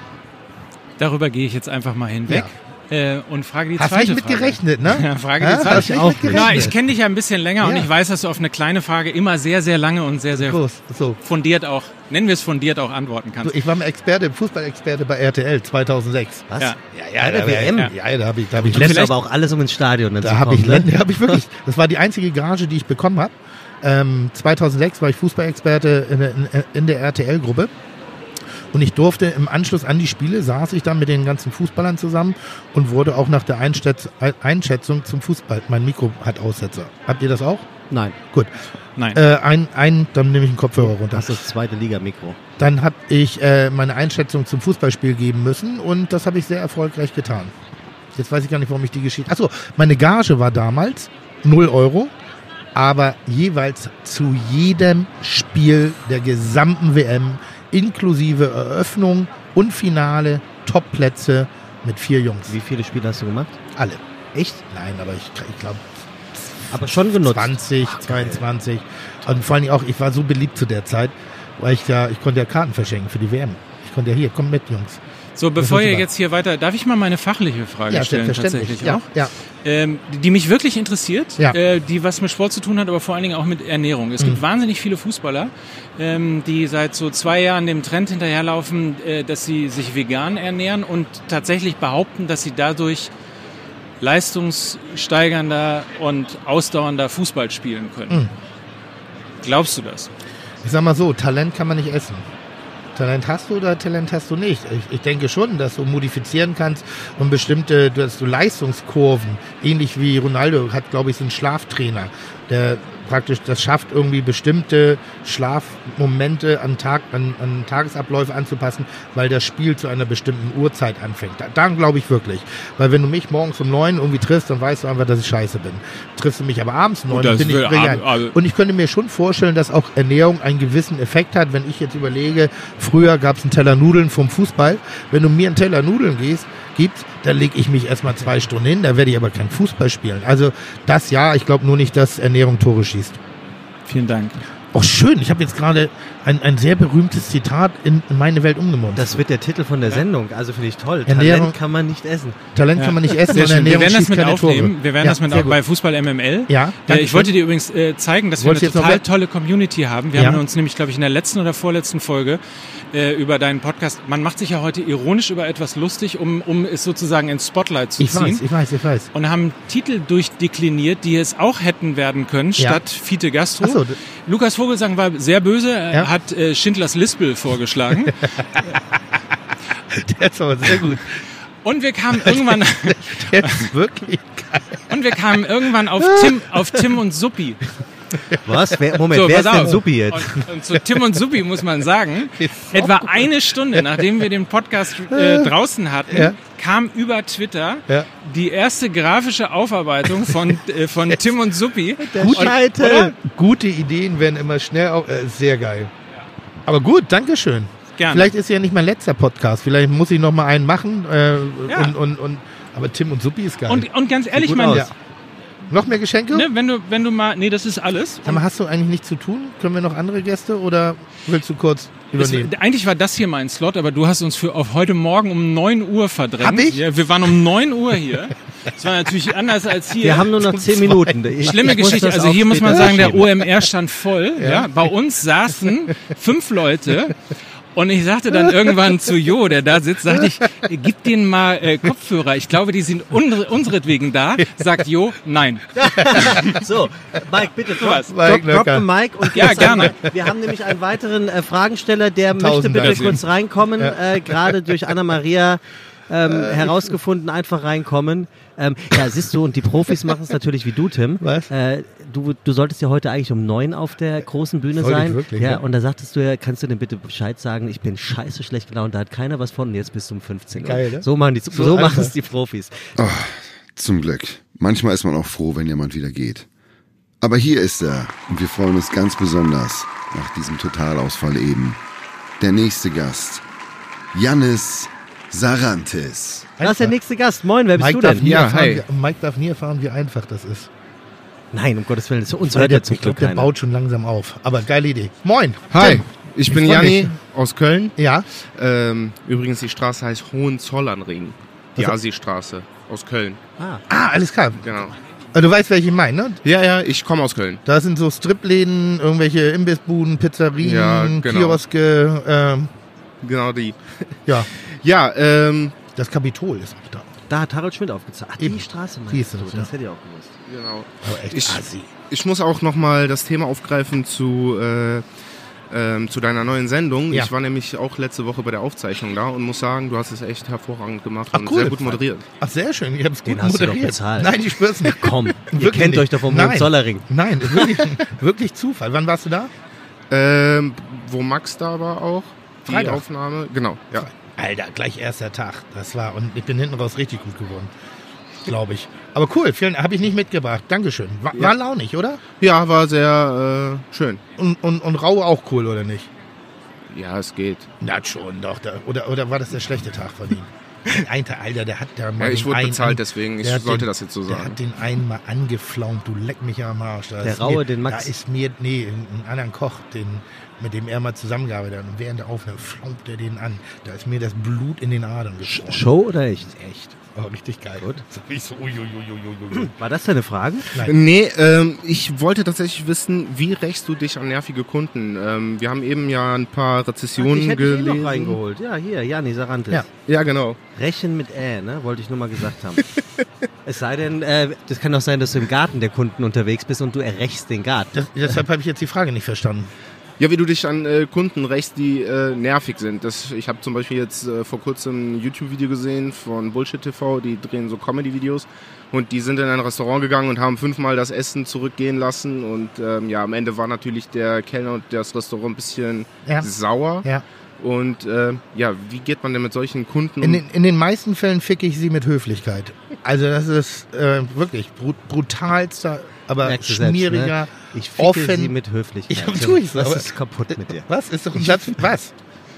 Darüber gehe ich jetzt einfach mal hinweg. Äh, und frage die Hast zweite nicht mit Frage. gerechnet, ne? Ja, frage Ja, die zweite. hast nicht auch mit gerechnet. Na, ich kenne dich ja ein bisschen länger und Ja. ich weiß, dass du auf eine kleine Frage immer sehr, sehr lange und sehr, sehr Groß, so. fundiert auch, nennen wir es fundiert auch antworten kannst. So, ich war mal Experte, Fußballexperte bei R T L zweitausendsechs. Was? Ja. Bei der W M? Ja, ja, da habe ich, da hab ich Du lässt Länder- aber auch alles, um ins Stadion dann Da zu habe kommen. ich, ne? Länder- hab ich wirklich, das war die einzige Gage, die ich bekommen habe. Ähm, zweitausendsechs war ich Fußballexperte in der, in, in der R T L-Gruppe. Und ich durfte im Anschluss an die Spiele, saß ich dann mit den ganzen Fußballern zusammen und wurde auch nach der Einschätz Einschätzung zum Fußball. Mein Mikro hat Aussetzer. Habt ihr das auch? Nein, Gut. Nein. Äh, ein, ein, dann nehme ich einen Kopfhörer runter. das ist das zweite Liga-Mikro. Dann habe ich äh, meine Einschätzung zum Fußballspiel geben müssen und das habe ich sehr erfolgreich getan. Jetzt weiß ich gar nicht, warum ich die Geschichte... Achso, meine Gage war damals null Euro, aber jeweils zu jedem Spiel der gesamten W M inklusive Eröffnung und Finale Topplätze mit vier Jungs. Wie viele Spiele hast du gemacht? Alle. Echt? Nein, aber ich, ich glaube Aber schon genutzt. zwanzig, zweiundzwanzig. Und vor allem auch, ich war so beliebt zu der Zeit, weil ich ja, ich konnte ja Karten verschenken für die W M. Ich konnte ja hier, komm mit, Jungs. So, bevor Das ist ihr super. jetzt hier weiter, darf ich mal meine fachliche Frage Ja, stellen selbstverständlich. tatsächlich Ja, auch? ja. Ähm, die, die mich wirklich interessiert, Ja. äh, die was mit Sport zu tun hat, aber vor allen Dingen auch mit Ernährung. Es gibt Mhm. wahnsinnig viele Fußballer, ähm, die seit so zwei Jahren dem Trend hinterherlaufen, äh, dass sie sich vegan ernähren und tatsächlich behaupten, dass sie dadurch leistungssteigernder und ausdauernder Fußball spielen können. Mhm. Glaubst du das? Ich sag mal so, Talent kann man nicht essen. Talent hast du oder Talent hast du nicht. Ich, ich denke schon, dass du modifizieren kannst und bestimmte, dass du Leistungskurven, ähnlich wie Ronaldo hat, glaube ich, so einen Schlaftrainer, der praktisch das schafft, irgendwie bestimmte Schlafmomente an, Tag, an, an Tagesabläufe anzupassen, weil das Spiel zu einer bestimmten Uhrzeit anfängt. Da, daran glaube ich wirklich. Weil wenn du mich morgens um neun irgendwie triffst, dann weißt du einfach, dass ich scheiße bin. Triffst du mich aber abends um neun, dann bin ich brillant. Und ich könnte mir schon vorstellen, dass auch Ernährung einen gewissen Effekt hat. Wenn ich jetzt überlege, früher gab es einen Teller Nudeln vom Fußball. Wenn du mir einen Teller Nudeln gehst, gibst, dann lege ich mich erstmal zwei Stunden hin, da werde ich aber kein Fußball spielen. Also das ja, ich glaube nur nicht, dass Ernährung Tore schießt. Vielen Dank. Auch schön, ich habe jetzt gerade ein, ein sehr berühmtes Zitat in, in meine Welt umgemünzt. Das wird der Titel von der Sendung, also finde ich toll. Ernährung, Talent kann man nicht essen. Talent ja. kann man nicht essen, sehr schön. Ernährung Wir werden das mit aufnehmen. Tore. Wir werden ja, das mit auch bei Fußball M M L. Ja, äh, ich wollte dir übrigens äh, zeigen, dass Wollt wir eine total tolle Community haben. Wir ja. haben uns nämlich, glaube ich, in der letzten oder vorletzten Folge äh, über deinen Podcast, man macht sich ja heute ironisch über etwas lustig, um, um es sozusagen ins Spotlight zu ich ziehen. Ich weiß, ich weiß, ich weiß. Und haben Titel durchdekliniert, die es auch hätten werden können, ja. statt Fiete Gastro. Ach so. Lukas Vogelsang war sehr böse, er ja. hat äh, Schindlers Lispel vorgeschlagen. Der ist aber sehr gut. Und wir kamen irgendwann... Der ist wirklich geil. Und wir kamen irgendwann auf Tim, auf Tim und Suppi. Was? Wer, Moment, so, wer ist auf. denn Suppi jetzt? Und, und zu Tim und Suppi muss man sagen, etwa eine Stunde, nachdem wir den Podcast äh, draußen hatten, ja. kam über Twitter ja. die erste grafische Aufarbeitung von, äh, von Tim und Suppi. Gute, und, gute Ideen werden immer schnell, auf, äh, sehr geil. Aber gut, Dankeschön. Gerne. Vielleicht ist ja nicht mein letzter Podcast, vielleicht muss ich noch mal einen machen. Äh, ja. und, und, und, aber Tim und Suppi ist geil. Und, und ganz ehrlich, mein... Ja. Noch mehr Geschenke? Ne, wenn du, wenn du mal, nee, das ist alles. Sag mal, hast du eigentlich nichts zu tun? Können wir noch andere Gäste oder willst du kurz übernehmen? Es, eigentlich war das hier mein Slot, aber du hast uns für auf heute Morgen um neun Uhr verdrängt. Hab ich? Ja, wir waren um neun Uhr hier. Das war natürlich anders als hier. Wir haben nur noch zehn Minuten. Ich, Schlimme ich Geschichte. Also hier muss man sagen, der O M R stand voll. Ja. Ja. Bei uns saßen fünf Leute. Und ich sagte dann irgendwann zu Jo, der da sitzt, sagte ich, gib denen mal äh, Kopfhörer. Ich glaube, die sind unsere, unseretwegen da. Sagt Jo, nein. So, Mike, bitte, drop, Mike, drop, drop the mic. Und ja, gerne. Wir haben nämlich einen weiteren äh, Fragensteller, der Tausend möchte bitte Dank. kurz reinkommen. Ja. Äh, gerade durch Anna-Maria ähm, herausgefunden, einfach reinkommen. Ähm, ja, siehst du, und die Profis machen es natürlich wie du, Tim. Was? Äh, du, du solltest ja heute eigentlich um neun auf der großen Bühne Soll ich sein. wirklich, ja, ja. Und da sagtest du ja, kannst du denn bitte Bescheid sagen, ich bin scheiße schlecht gelaunt, da hat keiner was von und jetzt bis um fünfzehn Uhr. Geil, ne? So machen die, so, so machen es die Profis. Oh, zum Glück. Manchmal ist man auch froh, wenn jemand wieder geht. Aber hier ist er und wir freuen uns ganz besonders nach diesem Totalausfall eben. Der nächste Gast, Yannis Sarantis. Das ist der nächste Gast. Moin, wer bist Mike du denn? Darf nie Ja, erfahren, hi. wie, Mike darf nie erfahren, wie einfach das ist. Nein, um Gottes Willen, uns Weil hört der, ja zum ich glaube, Glück der keiner. baut schon langsam auf. Aber geile Idee. Moin. Hi, Tim. ich bin Ich freu Janni mich. aus Köln. Ja. Ähm, übrigens, die Straße heißt Hohenzollernring. Die Also- Asi-Straße aus Köln. Ah. Ah, alles klar. Genau. Also, du weißt, welche ich meine, ne? Ja, ja, ich komme aus Köln. Da sind so Stripläden, irgendwelche Imbissbuden, Pizzerien, Ja, genau. Kioske, ähm, Genau die. ja. Ja, ähm, Das Kapitol ist auch da. Da hat Harold Schmidt aufgezeigt. Ach, die Eben. Straße meinst Siehst du du, das, das ja. hätte ich auch gewusst. genau. Aber echt Ich- assi. Ich muss auch nochmal das Thema aufgreifen zu, äh, ähm, zu deiner neuen Sendung. Ja. Ich war nämlich auch letzte Woche bei der Aufzeichnung da und muss sagen, du hast es echt hervorragend gemacht Ach, und cool. sehr gut moderiert. Ach, sehr schön. Ich hab's gut Den hast du doch moderiert. bezahlt. Nein, ich schwör's nicht. Komm, ihr Wirklich kennt nicht. euch doch vom Nein. Hohenzollernring. Nein, wirklich, wirklich Zufall. Wann warst du da? Ähm, wo Max da war auch. Die Freitag. Aufnahme. Genau, ja. Alter, gleich erster Tag. Das war, und ich bin hinten raus richtig gut geworden. Glaube ich. Aber cool, vielen habe ich nicht mitgebracht. Dankeschön. War, Ja. war launig, oder? Ja, war sehr äh, schön. Und, und, und Rau auch cool, oder nicht? Ja, es geht. Na schon, doch. Da, oder, oder war das der schlechte Tag von ihm? Ein Tag, Alter, der hat da mal Ja, ich den wurde einen bezahlt, an- deswegen, ich der hat sollte den, das jetzt so Der sagen. hat den einen mal angeflaumt, du leck mich am Arsch. Da Der ist Raue, mir, den Max. Da ist mir, nee, einen anderen Koch, den, mit dem er mal zusammengearbeitet hat. Und während der Aufnahme flaumt er den an. Da ist mir das Blut in den Adern geschossen. Show oder echt? Echt. Oh, richtig geil. Gut. So, ich so, ui, ui, ui, ui, ui. War das deine Frage? Nee, ähm, ich wollte tatsächlich wissen, wie rächst du dich an nervige Kunden? Ähm, wir haben eben ja ein paar Rezessionen ich hätte ihn gelesen. noch reingeholt. Ja, hier, Janni Sarantis. Ja. Ja, genau. Rechen mit Ä, ne? Wollte ich nur mal gesagt haben. Es sei denn, äh, das kann doch sein, dass du im Garten der Kunden unterwegs bist und du errächst den Garten. Das, deshalb habe ich jetzt die Frage nicht verstanden. Ja, wie du dich an äh, Kunden rächst, die äh, nervig sind. Das, ich habe zum Beispiel jetzt äh, vor kurzem ein YouTube-Video gesehen von Bullshit T V, die drehen so Comedy-Videos und die sind in ein Restaurant gegangen und haben fünfmal das Essen zurückgehen lassen und ähm, ja, am Ende war natürlich der Kellner und das Restaurant ein bisschen Ja. sauer. Ja. Und äh, ja, wie geht man denn mit solchen Kunden In den, in den meisten Fällen ficke ich sie mit Höflichkeit. Also das ist äh, wirklich brut, brutalster, aber Merkst du selbst, schmieriger, ne? Ich ficke offen. sie mit Höflichkeit. Ja, tue ich so. Was aber- ist kaputt mit dir? Was? Ist doch ein Satz. Was?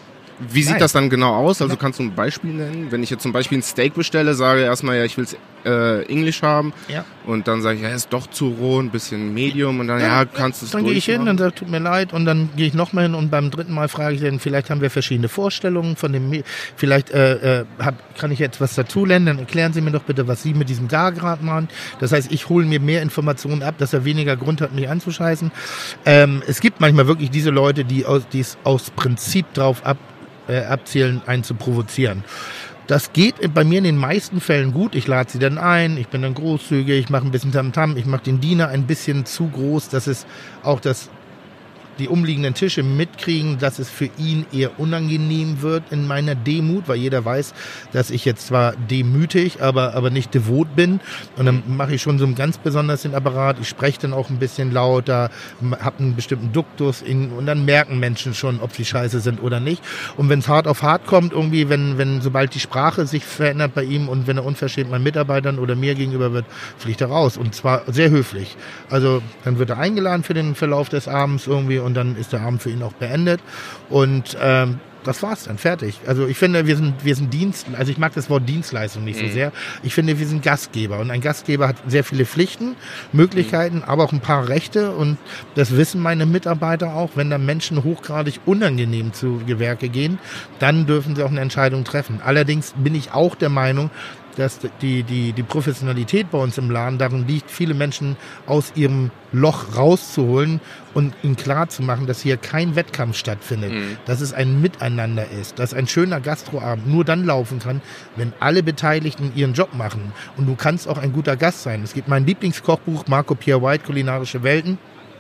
Wie sieht Nein. das dann genau aus? Also kannst du ein Beispiel nennen? Wenn ich jetzt zum Beispiel ein Steak bestelle, sage erstmal, ja, ich will es äh, Englisch haben. Ja. Und dann sage ich, ja, ist doch zu roh, ein bisschen Medium. Und dann, ja, kannst du es Dann gehe ich hin, dann durchmachen. sage, tut mir leid, und dann gehe ich nochmal hin und beim dritten Mal frage ich dann, vielleicht haben wir verschiedene Vorstellungen von dem, Me- vielleicht äh, äh, hab, kann ich jetzt was dazulernen, dann erklären Sie mir doch bitte, was Sie mit diesem Gargrad machen. Das heißt, ich hole mir mehr Informationen ab, dass er weniger Grund hat, mich anzuscheißen. Ähm, es gibt manchmal wirklich diese Leute, die aus, die es aus Prinzip drauf ab, äh, abzielen, einen zu provozieren. Das geht bei mir in den meisten Fällen gut. Ich lade sie dann ein, ich bin dann großzügig, ich mache ein bisschen Tamtam, ich mache den Diener ein bisschen zu groß, dass es auch das, die umliegenden Tische mitkriegen, dass es für ihn eher unangenehm wird in meiner Demut, weil jeder weiß, dass ich jetzt zwar demütig, aber, aber nicht devot bin. Und dann mache ich schon so ganz besonders den Apparat. Ich spreche dann auch ein bisschen lauter, habe einen bestimmten Duktus in, und dann merken Menschen schon, ob sie scheiße sind oder nicht. Und wenn es hart auf hart kommt, irgendwie, wenn, wenn sobald die Sprache sich verändert bei ihm und wenn er unverschämt meinen Mitarbeitern oder mir gegenüber wird, fliegt er raus. Und zwar sehr höflich. Also dann wird er eingeladen für den Verlauf des Abends irgendwie und dann ist der Abend für ihn auch beendet. Und ähm, das war's dann, fertig. Also ich finde, wir sind, wir sind Dienst, also ich mag das Wort Dienstleistung nicht so Mhm. sehr. Ich finde, wir sind Gastgeber und ein Gastgeber hat sehr viele Pflichten, Möglichkeiten, Mhm. aber auch ein paar Rechte und das wissen meine Mitarbeiter auch. Wenn da Menschen hochgradig unangenehm zu Gewerke gehen, dann dürfen sie auch eine Entscheidung treffen. Allerdings bin ich auch der Meinung, dass die, die, die Professionalität bei uns im Laden darin liegt, viele Menschen aus ihrem Loch rauszuholen und ihnen klarzumachen, dass hier kein Wettkampf stattfindet, Mhm. dass es ein Miteinander ist, dass ein schöner Gastroabend nur dann laufen kann, wenn alle Beteiligten ihren Job machen. Und du kannst auch ein guter Gast sein. Es gibt mein Lieblingskochbuch, Marco Pierre White, Kulinarische Welten.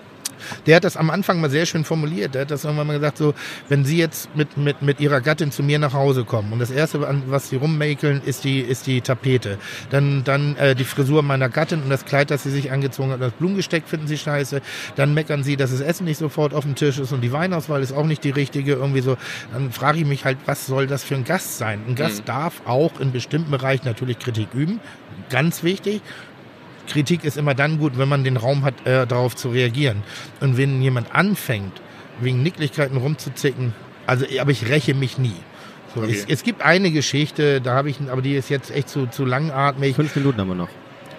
Der hat das am Anfang mal sehr schön formuliert. Der hat das irgendwann mal gesagt, so, wenn Sie jetzt mit, mit, mit Ihrer Gattin zu mir nach Hause kommen und das Erste, an was Sie rummäkeln, ist die, ist die Tapete. Dann, dann äh, die Frisur meiner Gattin und das Kleid, das sie sich angezogen hat, das Blumengesteck finden Sie scheiße. Dann meckern Sie, dass das Essen nicht sofort auf dem Tisch ist und die Weinauswahl ist auch nicht die richtige. Irgendwie so. Dann frage ich mich halt, was soll das für ein Gast sein? Ein Gast Mhm. darf auch in bestimmten Bereichen natürlich Kritik üben. Ganz wichtig. Kritik ist immer dann gut, wenn man den Raum hat, äh, darauf zu reagieren. Und wenn jemand anfängt, wegen Nicklichkeiten rumzuzicken, also, aber ich räche mich nie. So, Okay. es, es gibt eine Geschichte, da habe ich, aber die ist jetzt echt zu, zu langatmig. Fünf Minuten haben wir noch.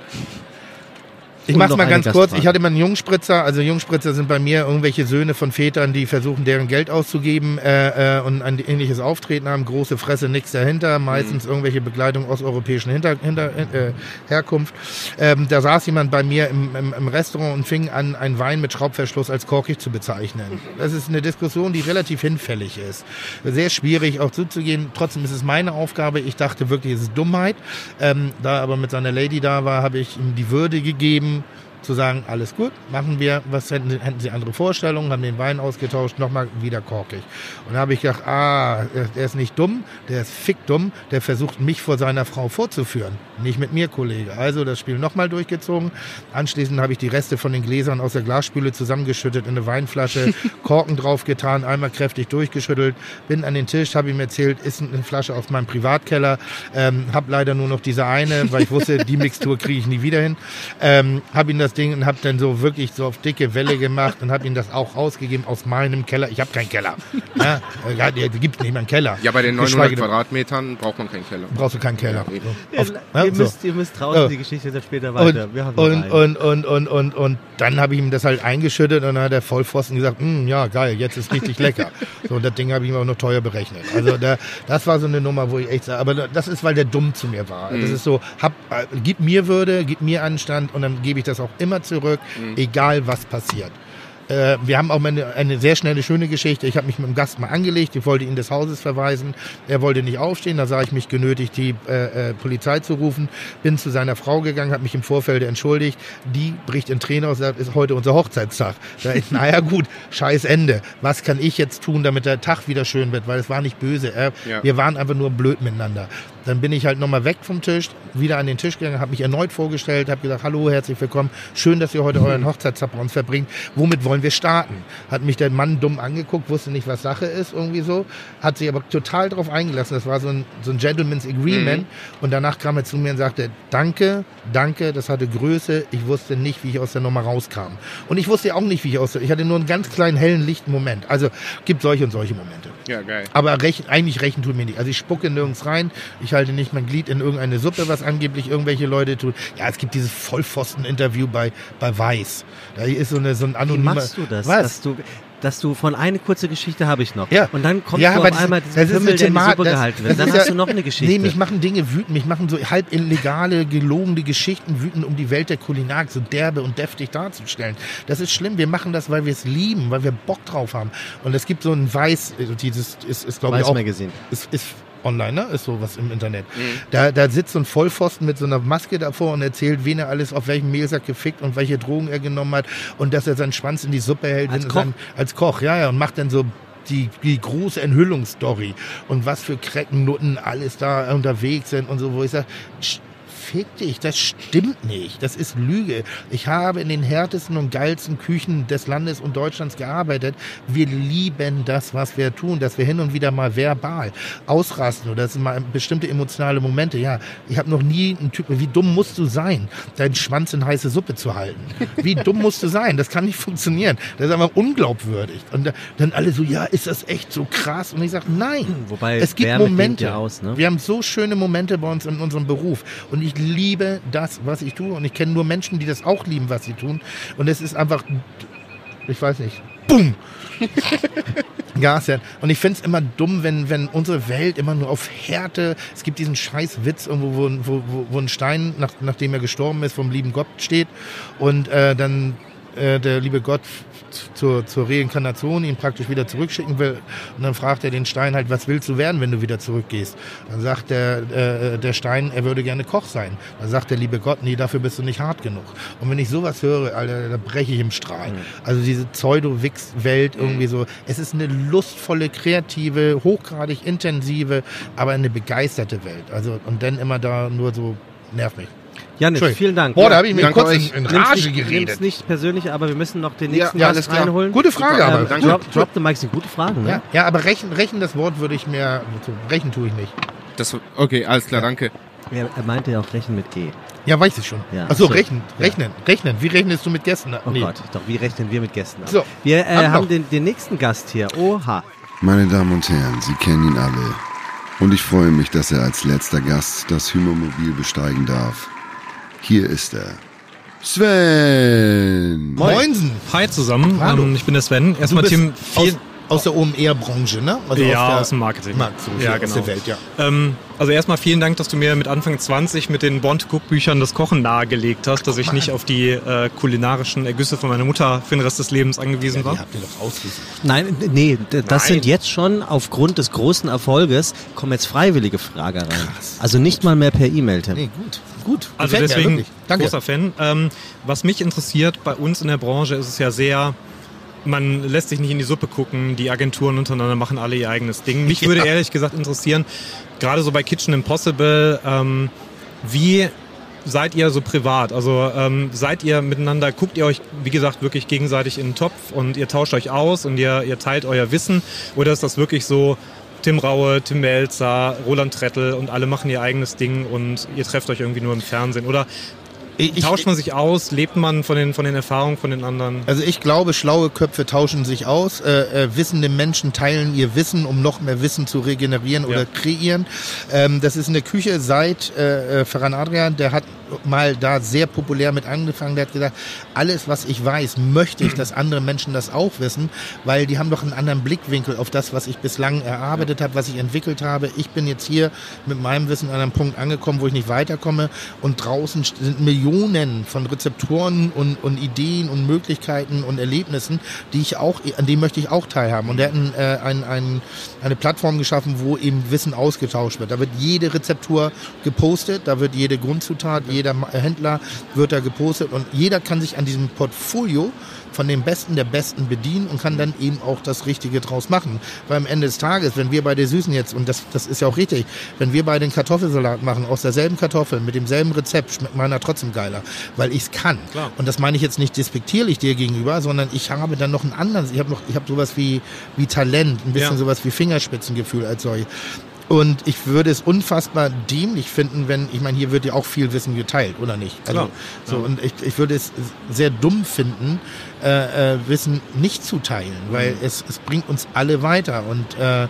Ich Und mach's noch mal eine ganz kurz. Gastfrage. Ich hatte mal einen Jungspritzer. Also Jungspritzer sind bei mir irgendwelche Söhne von Vätern, die versuchen, deren Geld auszugeben äh, äh, und ein ähnliches Auftreten haben. Große Fresse, nichts dahinter. Meistens irgendwelche Begleitung osteuropäischen Hinter, Hinter, äh, Herkunft. Ähm, da saß jemand bei mir im, im, im Restaurant und fing an, einen Wein mit Schraubverschluss als korkig zu bezeichnen. Das ist eine Diskussion, die relativ hinfällig ist. Sehr schwierig auch zuzugehen. Trotzdem ist es meine Aufgabe. Ich dachte wirklich, es ist Dummheit. Ähm, da aber mit seiner Lady da war, habe ich ihm die Würde gegeben, zu sagen, alles gut, machen wir, was hätten, hätten Sie andere Vorstellungen, haben den Wein ausgetauscht, nochmal wieder korkig. Und da habe ich gedacht, ah, der, der ist nicht dumm, der ist fick dumm, der versucht mich vor seiner Frau vorzuführen. Nicht mit mir, Kollege. Also das Spiel nochmal durchgezogen. Anschließend habe ich die Reste von den Gläsern aus der Glasspüle zusammengeschüttet in eine Weinflasche, Korken draufgetan, einmal kräftig durchgeschüttelt, bin an den Tisch, habe ihm erzählt, ist eine Flasche aus meinem Privatkeller, ähm, habe leider nur noch diese eine, weil ich wusste, die Mixtur kriege ich nie wieder hin. Ähm, habe ihm das Ding und habe dann so wirklich so auf dicke Welle gemacht und habe ihm das auch rausgegeben aus meinem Keller. Ich habe keinen Keller. Ja, äh, gibt nicht mal einen Keller. Ja, bei den neunhundert Geschweige denn- Quadratmetern braucht man keinen Keller. Brauchst du keinen Keller. Ja, eben. So. Auf, ihr, ja, so. müsst, ihr müsst draußen Oh. die Geschichte dann später Und, weiter. Wir haben noch und, einen. und, und, und, und, und, und dann habe ich ihm das halt eingeschüttet und dann hat der Vollpfosten gesagt, "Mm, ja geil, jetzt ist richtig lecker." So, und das Ding habe ich ihm auch noch teuer berechnet. Also da, das war so eine Nummer, wo ich echt sage, aber das ist, weil der dumm zu mir war. Mhm. Das ist so, hab, äh, gib mir Würde, gib mir Anstand und dann gebe ich das auch immer zurück, Mhm. egal was passiert. Äh, wir haben auch mal eine, eine sehr schnelle, schöne Geschichte. Ich habe mich mit dem Gast mal angelegt, ich wollte ihn des Hauses verweisen. Er wollte nicht aufstehen, da sah ich mich genötigt, die äh, äh, Polizei zu rufen. Bin zu seiner Frau gegangen, habe mich im Vorfeld entschuldigt. Die bricht in Tränen aus, sagt, ist heute unser Hochzeitstag. Da ich, naja gut, scheiß Ende. Was kann ich jetzt tun, damit der Tag wieder schön wird? Weil es war nicht böse. Er, Ja. Wir waren einfach nur blöd miteinander. Dann bin ich halt nochmal weg vom Tisch, wieder an den Tisch gegangen, habe mich erneut vorgestellt, habe gesagt, hallo, herzlich willkommen, schön, dass ihr heute euren Hochzeitstag bei uns verbringt. Womit wollen wir starten? Hat mich der Mann dumm angeguckt, wusste nicht, was Sache ist, irgendwie so, hat sich aber total drauf eingelassen. Das war so ein, so ein Gentleman's Agreement. Mhm. Und danach kam er zu mir und sagte, danke, danke, das hatte Größe, ich wusste nicht, wie ich aus der Nummer rauskam. Und ich wusste auch nicht, wie ich aus der, ich hatte nur einen ganz kleinen, hellen, lichten Moment. Also, gibt solche und solche Momente. Ja, geil. Aber recht, eigentlich rächen tut mir nicht. Also ich spucke nirgends rein, ich halte nicht mein Glied in irgendeine Suppe, was angeblich irgendwelche Leute tun. Ja, es gibt dieses Vollpfosten-Interview bei, bei Weiß. Da ist so, eine, so ein anonymer... Wie machst du das? Was? Dass du, dass du von eine kurze Geschichte habe ich noch. Ja. Und dann kommst Ja, du aber auf das- einmal das diesen ist Pimmel, eine der in die Thema- Suppe das- gehalten das wird. Dann ist hast ja- du noch eine Geschichte. Nee, mich machen Dinge wütend, mich machen so halb illegale, gelogene Geschichten wütend, um die Welt der Kulinarik so derbe und deftig darzustellen. Das ist schlimm, wir machen das, weil wir es lieben, weil wir Bock drauf haben. Und es gibt so ein Weiß, also dieses ist, ist glaube ich Weiß auch... Magazine. Ist, ist online, ne? Ist sowas im Internet. Mhm. Da, da sitzt so ein Vollpfosten mit so einer Maske davor und erzählt, wen er alles auf welchem Mehlsack gefickt und welche Drogen er genommen hat und dass er seinen Schwanz in die Suppe hält. Als wenn er Koch? Sein, als Koch, ja, ja, und macht dann so die, die große Enthüllungsstory und was für Kreckennutten alles da unterwegs sind und so, wo ich sage, fick dich, das stimmt nicht, das ist Lüge. Ich habe in den härtesten und geilsten Küchen des Landes und Deutschlands gearbeitet. Wir lieben das, was wir tun, dass wir hin und wieder mal verbal ausrasten oder das sind mal bestimmte emotionale Momente. Ja, ich habe noch nie einen Typen, wie dumm musst du sein, deinen Schwanz in heiße Suppe zu halten? Wie dumm musst du sein? Das kann nicht funktionieren. Das ist einfach unglaubwürdig. Und dann alle so, ja, ist das echt so krass? Und ich sage, nein. Wobei es gibt Wärme Momente. klingt ja aus, ne? Wir haben so schöne Momente bei uns in unserem Beruf. Und ich liebe das, was ich tue. Und ich kenne nur Menschen, die das auch lieben, was sie tun. Und es ist einfach, ich weiß nicht, bumm. Ja, sehr. Und ich finde es immer dumm, wenn, wenn unsere Welt immer nur auf Härte, es gibt diesen scheiß Witz irgendwo, wo, wo, wo, wo ein Stein, nach, nachdem er gestorben ist, vom lieben Gott steht und äh, dann äh, der liebe Gott zur, zur Reinkarnation ihn praktisch wieder zurückschicken will. Und dann fragt er den Stein halt, was willst du werden, wenn du wieder zurückgehst? Dann sagt der, äh, der Stein, er würde gerne Koch sein. Dann sagt der liebe Gott, nee, dafür bist du nicht hart genug. Und wenn ich sowas höre, Alter, da breche ich im Strahl. Mhm. Also diese Pseudo-Wix-Welt irgendwie so. Es ist eine lustvolle, kreative, hochgradig intensive, aber eine begeisterte Welt. Also, und dann immer da nur so, nervt mich. Janis, vielen Dank. Boah, da habe ich mir Danke kurz euch. in, in Nimm's Rage nicht, geredet. nimm's nicht persönlich, aber wir müssen noch den Ja, nächsten ja, Gast alles klar. reinholen. Gute Frage, aber. danke. Drop, drop the Mic sind gute Fragen, ne? Ja, ja, aber rechnen, rechnen, das Wort würde ich mir, rechnen tue ich nicht. Das, okay, alles klar, danke. Er, er meinte ja auch Rechnen mit E. Ja, weiß ich schon. Ja, Achso, so. rechnen, Ja. rechnen, rechnen. Wie rechnest du mit Gästen? Oh Nee. Gott, doch, wie rechnen wir mit Gästen ab? So, wir äh, ab haben noch. den, den nächsten Gast hier. Oha. Meine Damen und Herren, Sie kennen ihn alle. Und ich freue mich, dass er als letzter Gast das Hymermobil besteigen darf. Hier ist er. Sven! Moinsen! Hi zusammen, Hallo. ähm, ich bin der Sven. Erstmal Du bist Tim, aus, vielen, aus der O M R-Branche, ne? Also ja, aus, der, aus dem Marketing. Markt, so ja, aus genau. der Welt, ja. Ähm, also erstmal vielen Dank, dass du mir mit Anfang zwanzig mit den Born-to-Cook-Büchern das Kochen nahegelegt hast, dass ich nicht auf die äh, kulinarischen Ergüsse von meiner Mutter für den Rest des Lebens angewiesen Die war. habt ihr doch ausgesucht. Nein, nee, d- das Nein. sind jetzt schon aufgrund des großen Erfolges, kommen jetzt freiwillige Frager rein. Also nicht mal mehr per E-Mail, Tim. Nee, gut. Gut. Also Gefällt mir, deswegen wirklich. Danke. großer Fan. Ähm, was mich interessiert, bei uns in der Branche ist es ja sehr, man lässt sich nicht in die Suppe gucken, die Agenturen untereinander machen alle ihr eigenes Ding. Mich würde ehrlich gesagt interessieren, gerade so bei Kitchen Impossible, ähm, wie seid ihr so privat? Also ähm, seid ihr miteinander, guckt ihr euch, wie gesagt, wirklich gegenseitig in den Topf und ihr tauscht euch aus und ihr, ihr teilt euer Wissen? Oder ist das wirklich so, Tim Raue, Tim Melzer, Roland Trettel und alle machen ihr eigenes Ding und ihr trefft euch irgendwie nur im Fernsehen? Oder Ich- tauscht man sich aus? Lebt man von den, von den Erfahrungen von den anderen? Also ich glaube, schlaue Köpfe tauschen sich aus. Äh, äh, wissende Menschen teilen ihr Wissen, um noch mehr Wissen zu regenerieren oder Ja. kreieren. Ähm, das ist in der Küche seit äh, Ferran Adrian, der hat mal da sehr populär mit angefangen. Der hat gesagt, alles, was ich weiß, möchte ich, dass andere Menschen das auch wissen, weil die haben doch einen anderen Blickwinkel auf das, was ich bislang erarbeitet habe, was ich entwickelt habe. Ich bin jetzt hier mit meinem Wissen an einem Punkt angekommen, wo ich nicht weiterkomme und draußen sind Millionen Millionen von Rezeptoren und, und Ideen und Möglichkeiten und Erlebnissen, die ich auch, an denen möchte ich auch teilhaben. Und er hat ein, äh, ein, ein, eine Plattform geschaffen, wo eben Wissen ausgetauscht wird. Da wird jede Rezeptur gepostet, da wird jede Grundzutat, jeder Händler wird da gepostet und jeder kann sich an diesem Portfolio von den Besten der Besten bedienen und kann dann eben auch das Richtige draus machen. Weil am Ende des Tages, wenn wir bei der Süßen jetzt, und das, das ist ja auch richtig, wenn wir beide einen Kartoffelsalat machen, aus derselben Kartoffel, mit demselben Rezept, schmeckt meiner trotzdem geiler, weil ich es kann. Klar. Und das meine ich jetzt nicht despektierlich dir gegenüber, sondern ich habe dann noch einen anderen, ich habe noch, ich habe sowas wie, wie Talent, ein bisschen ja. sowas wie Fingerspitzengefühl als solche. Und ich würde es unfassbar dämlich finden, wenn, ich meine, hier wird ja auch viel Wissen geteilt, oder nicht? Also, Klar. so, ja. Und ich, ich würde es sehr dumm finden, äh, äh, Wissen nicht zu teilen, weil mhm. es, es bringt uns alle weiter. Und äh,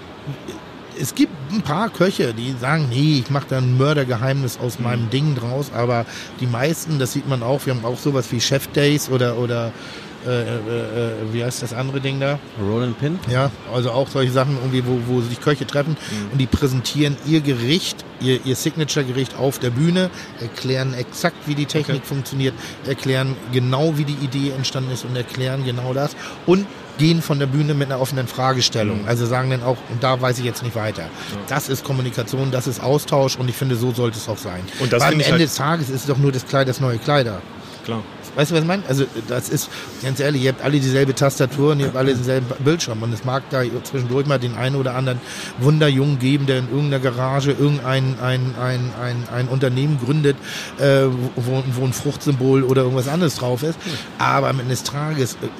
es gibt ein paar Köche, die sagen, nee, ich mache da ein Mördergeheimnis aus mhm. meinem Ding draus, aber die meisten, das sieht man auch, wir haben auch sowas wie Chef Days oder, oder Äh, äh, wie heißt das andere Ding da? Roll and Pin? Ja, also auch solche Sachen, irgendwie, wo, wo sich Köche treffen mhm. und die präsentieren ihr Gericht, ihr, ihr Signature-Gericht auf der Bühne, erklären exakt, wie die Technik okay. funktioniert, erklären genau, wie die Idee entstanden ist und erklären genau das und gehen von der Bühne mit einer offenen Fragestellung. Mhm. Also sagen dann auch, und da weiß ich jetzt nicht weiter. Ja. Das ist Kommunikation, das ist Austausch und ich finde, so sollte es auch sein. Und das Weil am Ende halt des Tages ist es doch nur das Kleid, das neue Kleider. Klar. Weißt du, was ich meine? Also das ist, ganz ehrlich, ihr habt alle dieselbe Tastatur und ihr habt alle denselben Bildschirm und es mag da zwischendurch mal den einen oder anderen Wunderjungen geben, der in irgendeiner Garage irgendein ein, ein, ein, ein Unternehmen gründet, äh, wo, wo ein Fruchtsymbol oder irgendwas anderes drauf ist. Aber am Ende des Tages äh,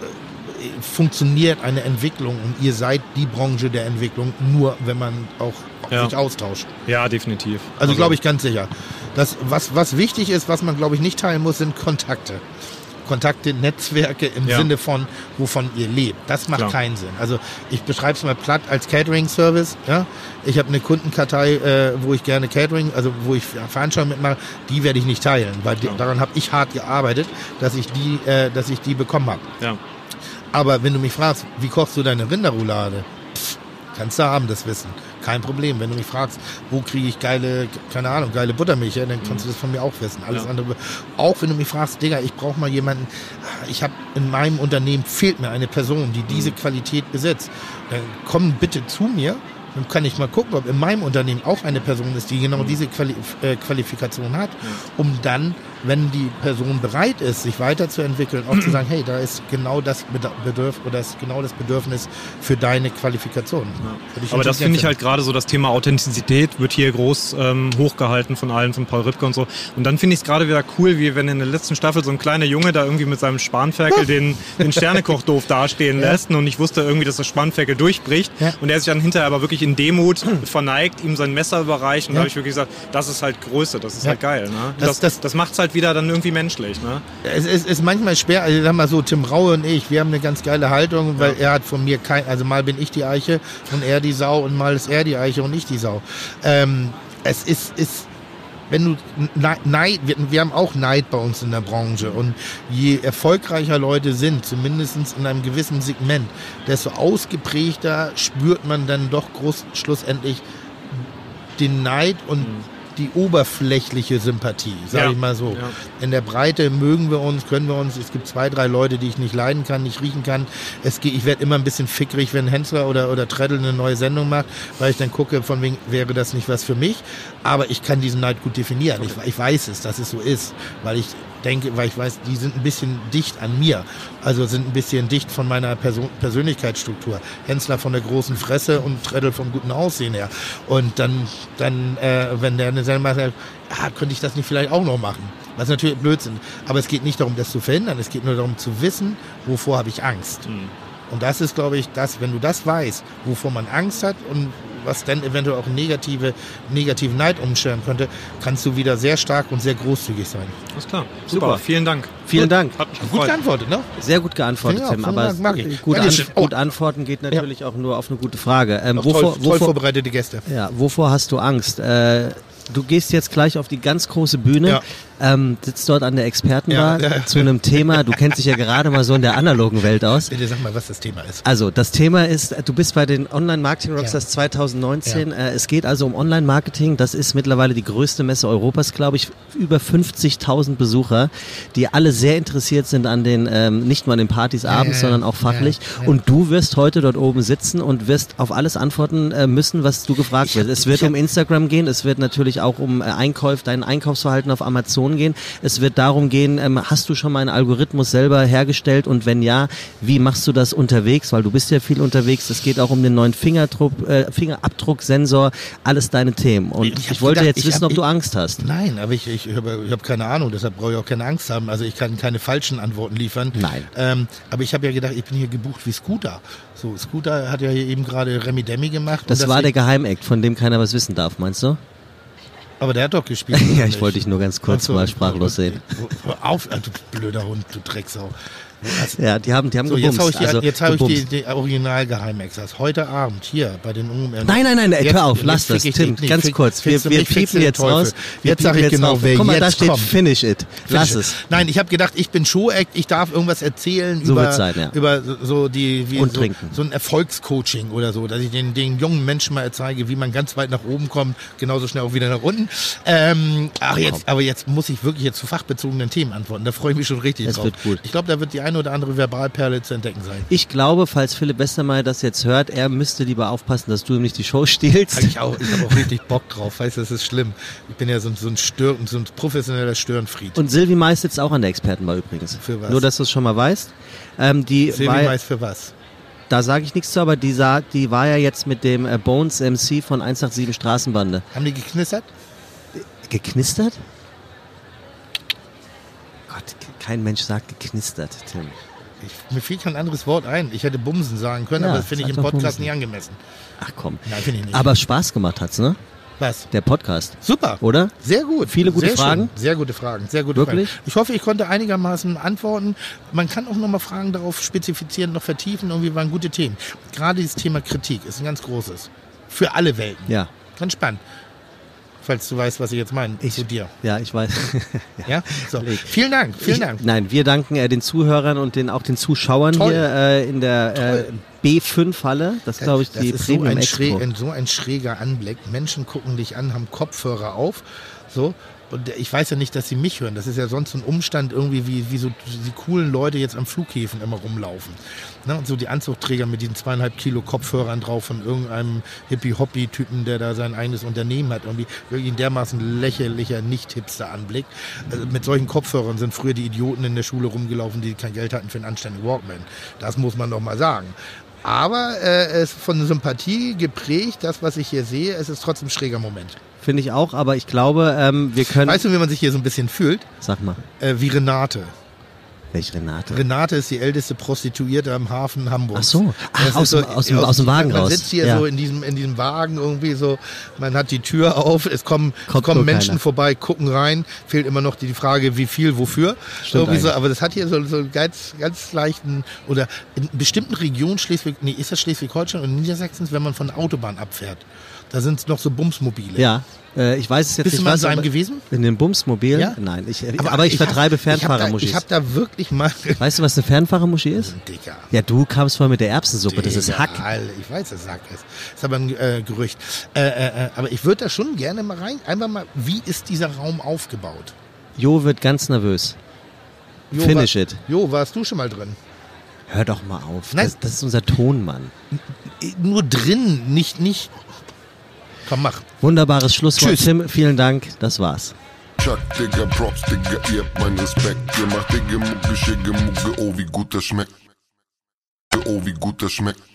funktioniert eine Entwicklung und ihr seid die Branche der Entwicklung, nur wenn man auch ja. sich austauscht. Ja, definitiv. Also, also glaube ich ganz sicher. Das, was, was wichtig ist, was man, glaube ich, nicht teilen muss, sind Kontakte. Kontakte, Netzwerke im ja. Sinne von, wovon ihr lebt. Das macht Klar. keinen Sinn. Also ich beschreibe es mal platt als Catering-Service. Ja? Ich habe eine Kundenkartei, äh, wo ich gerne Catering, also wo ich Veranstaltungen mitmache, die werde ich nicht teilen, weil die, daran habe ich hart gearbeitet, dass ich die, äh, dass ich die bekommen habe. Ja. Aber wenn du mich fragst, wie kochst du deine Rinderroulade? Pff, kannst du haben, das Wissen. Kein Problem. Wenn du mich fragst, wo kriege ich geile, keine Ahnung, geile Buttermilch, ja, dann kannst du das von mir auch wissen. Alles ja. andere. Auch wenn du mich fragst, Digga, ich brauche mal jemanden, ich habe in meinem Unternehmen fehlt mir eine Person, die diese Qualität besitzt. Dann komm bitte zu mir. Dann kann ich mal gucken, ob in meinem Unternehmen auch eine Person ist, die genau diese Quali- äh, Qualifikation hat, um dann, wenn die Person bereit ist, sich weiterzuentwickeln, auch zu sagen, hey, da ist genau das Bedürf- oder ist genau das Bedürfnis für deine Qualifikation. Ja. Aber das finde ich halt gerade so, das Thema Authentizität wird hier groß ähm, hochgehalten von allen, von Paul Ripke und so. Und dann finde ich es gerade wieder cool, wie wenn in der letzten Staffel so ein kleiner Junge da irgendwie mit seinem Spanferkel den, den Sternekoch doof dastehen ja. lässt und ich wusste irgendwie, dass das Spanferkel durchbricht ja. und er sich dann hinterher aber wirklich in Demut verneigt, ihm sein Messer überreicht und ja. da habe ich wirklich gesagt, das ist halt Größe, das ist ja. halt geil. Ne? Das, das, das, das macht es halt wieder dann irgendwie menschlich. Ne? Es ist, ist manchmal schwer, also sag mal so, Tim Raue und ich, wir haben eine ganz geile Haltung, weil ja. er hat von mir kein, also mal bin ich die Eiche und er die Sau und mal ist er die Eiche und ich die Sau. Ähm, es ist, ist wenn du Neid, wir, wir haben auch Neid bei uns in der Branche und je erfolgreicher Leute sind, zumindest in einem gewissen Segment, desto ausgeprägter spürt man dann doch groß, schlussendlich den Neid und mhm. die oberflächliche Sympathie, sage ja. ich mal so. Ja. In der Breite mögen wir uns, können wir uns. Es gibt zwei, drei Leute, die ich nicht leiden kann, nicht riechen kann. Es geht, ich werde immer ein bisschen fickrig, wenn Hensler oder, oder Treddle eine neue Sendung macht, weil ich dann gucke, von wegen wäre das nicht was für mich. Aber ich kann diesen Neid gut definieren. Okay. Ich, ich weiß es, dass es so ist, weil ich denke, weil ich weiß, die sind ein bisschen dicht an mir. Also sind ein bisschen dicht von meiner Person, Persönlichkeitsstruktur. Hensler von der großen Fresse und Treddle vom guten Aussehen her. Und dann, dann äh, wenn der eine Sendung macht, ah, könnte ich das nicht vielleicht auch noch machen? Was natürlich Blödsinn. Aber es geht nicht darum, das zu verhindern. Es geht nur darum zu wissen, wovor habe ich Angst. Mhm. Und das ist, glaube ich, das, wenn du das weißt, wovor man Angst hat und was dann eventuell auch negative, negativen Neid umscheren könnte, kannst du wieder sehr stark und sehr großzügig sein. Alles klar. Super. Super. Vielen Dank. Vielen gut. Dank. Hat mich gut geantwortet, ne? Sehr gut geantwortet, Tim. Aber gut, an, gut antworten geht natürlich ja. auch nur auf eine gute Frage. Ähm, wovor, toll, toll wovor, vorbereitete Gäste. Ja, wovor hast du Angst? Äh, du gehst jetzt gleich auf die ganz große Bühne. Ja. ähm, sitzt dort an der Expertenbar Ja, ja. zu einem Thema. Du kennst dich ja gerade mal so in der analogen Welt aus. Bitte sag mal, was das Thema ist. Also das Thema ist, du bist bei den Online-Marketing-Rockstars Ja. zwanzig neunzehn. Ja. Äh, es geht also um Online-Marketing. Das ist mittlerweile die größte Messe Europas, glaube ich. Über fünfzigtausend Besucher, die alle sehr interessiert sind an den, ähm, nicht nur an den Partys abends, ja, sondern auch fachlich. ja, ja. Und du wirst heute dort oben sitzen und wirst auf alles antworten äh, müssen, was du gefragt Ich wirst. hab- Es wird ich hab- um Instagram gehen, es wird natürlich auch um äh, Einkauf, dein Einkaufsverhalten auf Amazon gehen. Es wird darum gehen, ähm, hast du schon mal einen Algorithmus selber hergestellt und wenn ja, wie machst du das unterwegs? Weil du bist ja viel unterwegs. Es geht auch um den neuen Fingerdruck, äh, Fingerabdrucksensor, alles deine Themen. Und ich, Ich hab wollte gedacht, jetzt ich wissen, hab- ob du ich- Angst hast. Nein, aber ich, ich, ich habe ich hab keine Ahnung, deshalb brauche ich auch keine Angst haben. Also ich kann keine falschen Antworten liefern. Nein. Ähm, aber ich habe ja gedacht, ich bin hier gebucht wie Scooter. So, Scooter hat ja hier eben gerade Remi Demi gemacht. Das und war dass der ich- Geheimakt, von dem keiner was wissen darf, meinst du? Aber der hat doch gespielt. Ja, oder ich nicht? wollte dich nur ganz kurz Ach so, mal sprachlos sehen. Hör auf, ah, du blöder Hund, du Drecksau. Ja, die haben, die haben So, jetzt gebumst. habe ich, die, also, jetzt hab ich die, gebumst. die Original-Geheimextras. Heute Abend hier bei den Ungen. Nein, nein, nein, ey, Jetzt- hör auf, jetzt lass das, fick ich Tim, dich nicht. ganz Fick- kurz. Wir, fickst du wir mich, fickst piepen du jetzt den Teufel. raus. Wir Jetzt sage piepen ich genau, raus. wer Guck mal, jetzt da steht kommt. Finish it. Lass es. Nein, ich habe gedacht, ich bin Show-Act, ich darf irgendwas erzählen So über, wird's sein, ja. über so- so die wie Und so, trinken. so ein Erfolgscoaching oder so, dass ich den, den jungen Menschen mal zeige, wie man ganz weit nach oben kommt, genauso schnell auch wieder nach unten. Ähm, ach jetzt, aber jetzt muss ich wirklich jetzt zu fachbezogenen Themen antworten. Da freue ich mich schon richtig Es drauf. wird gut. Ich glaube, da wird die eine oder andere Verbalperle zu entdecken sein. Ich glaube, falls Philipp Westermeier das jetzt hört, er müsste lieber aufpassen, dass du ihm nicht die Show stiehlst. Hab ich auch, ich habe auch richtig Bock drauf. Weißt du, das ist schlimm. Ich bin ja so, ein- so ein Stör, so ein professioneller Störenfried. Und Silvi Mais sitzt auch an der Expertenbar übrigens. Für was? Nur, dass du es schon mal weißt. Ähm, die Silvi war, Mais für was? da sage ich nichts zu, aber die, sah, die war ja jetzt mit dem äh, Bones M C von eins acht sieben Straßenbande. Haben die geknistert? Geknistert? Gott, kein Mensch sagt geknistert, Tim. Ich, mir fiel kein anderes Wort ein. Ich hätte Bumsen sagen können, Ja, aber das finde ich sag im doch Podcast Bumsen. nicht angemessen. Ach komm. Nein, finde ich nicht. Aber Spaß gemacht hat's, ne? Was? Der Podcast. Super. Oder? Sehr gut. Viele gute Sehr Fragen? Schön. Sehr gute Fragen. Sehr gute Wirklich? Fragen. Ich hoffe, ich konnte einigermaßen antworten. Man kann auch nochmal Fragen darauf spezifizieren, noch vertiefen. Irgendwie waren gute Themen. Gerade dieses Thema Kritik ist ein ganz großes. Für alle Welten. Ja. Ganz spannend. Falls du weißt, was ich jetzt meine. Ich, zu dir. Ja, ich weiß. Ja? So. Vielen Dank. Vielen ich, Dank. Nein, wir danken äh, den Zuhörern und den, auch den Zuschauern Toll. hier äh, in der äh, B fünf Halle. Das ist, glaube ich, Das die ist so Premium ein, Expo. schräg, ein, so ein schräger Anblick. Menschen gucken dich an, haben Kopfhörer auf. So. Und ich weiß ja nicht, dass sie mich hören. Das ist ja sonst so ein Umstand irgendwie, wie, wie so die coolen Leute jetzt am Flughäfen immer rumlaufen. Ne? Und so die Anzugträger mit diesen zweieinhalb Kilo Kopfhörern drauf von irgendeinem Hippie-Hoppi-Typen, der da sein eigenes Unternehmen hat. Irgendwie wirklich ein dermaßen lächerlicher, Nicht-Hipster-Anblick. Also mit solchen Kopfhörern sind früher die Idioten in der Schule rumgelaufen, die kein Geld hatten für einen anständigen Walkman. Das muss man doch mal sagen. Aber äh, es ist von Sympathie geprägt, das, was ich hier sehe, es ist trotzdem ein schräger Moment. Finde ich auch, aber ich glaube, ähm, wir können... Weißt du, wie man sich hier so ein bisschen fühlt? Sag mal. Äh, wie Renate. Welche Renate? Renate ist die älteste Prostituierte am Hafen Hamburg. Ach so. Ach, Das aus ist dem- aus dem- aus dem Wagen man raus. Man sitzt hier Ja. so in diesem, in diesem Wagen irgendwie so, man hat die Tür auf, es kommen, es Kommt kommen nur Menschen keiner. vorbei, gucken rein, fehlt immer noch die, die Frage, wie viel, wofür. Stimmt Irgendwie so, eigentlich. aber das hat hier so, so einen ganz, ganz leichten, oder in bestimmten Regionen Schleswig, nee, ist das Schleswig-Holstein und Niedersachsen, wenn man von der Autobahn abfährt. Da sind noch so Bumsmobile. Ja, äh, ich weiß es jetzt Bist nicht. du mal in was, so einem aber- gewesen? In dem Bumsmobil? Ja? Nein, ich, aber, ich, vertreibe hab- ich hab da- Fernfahrermuschi. Ich habe da wirklich mal... Weißt du, was eine Fernfahrermuschi ist? Dicker. Ja, du kamst vorher mit der Erbsensuppe, das ist Digga, Hack. Alter, ich weiß, dass es Hack ist. Ist aber ein äh, Gerücht. Äh, äh, äh, aber ich würde da schon gerne mal rein. Einfach mal, wie ist dieser Raum aufgebaut? Jo wird ganz nervös. Jo, Finish war, it. Jo, warst du schon mal drin? Hör doch mal auf. Nein. Das, das ist unser Tonmann. Nur drin, nicht, nicht. Komm, mach. Wunderbares Schlusswort. Tschüss. Tim, vielen Dank. Das war's. Chuck, Digga, Props, Digga, ihr habt meinen Respekt. Ihr macht Digga, Mucke, Schicke, Mucke, oh wie gut das schmeckt. Oh wie gut das schmeckt.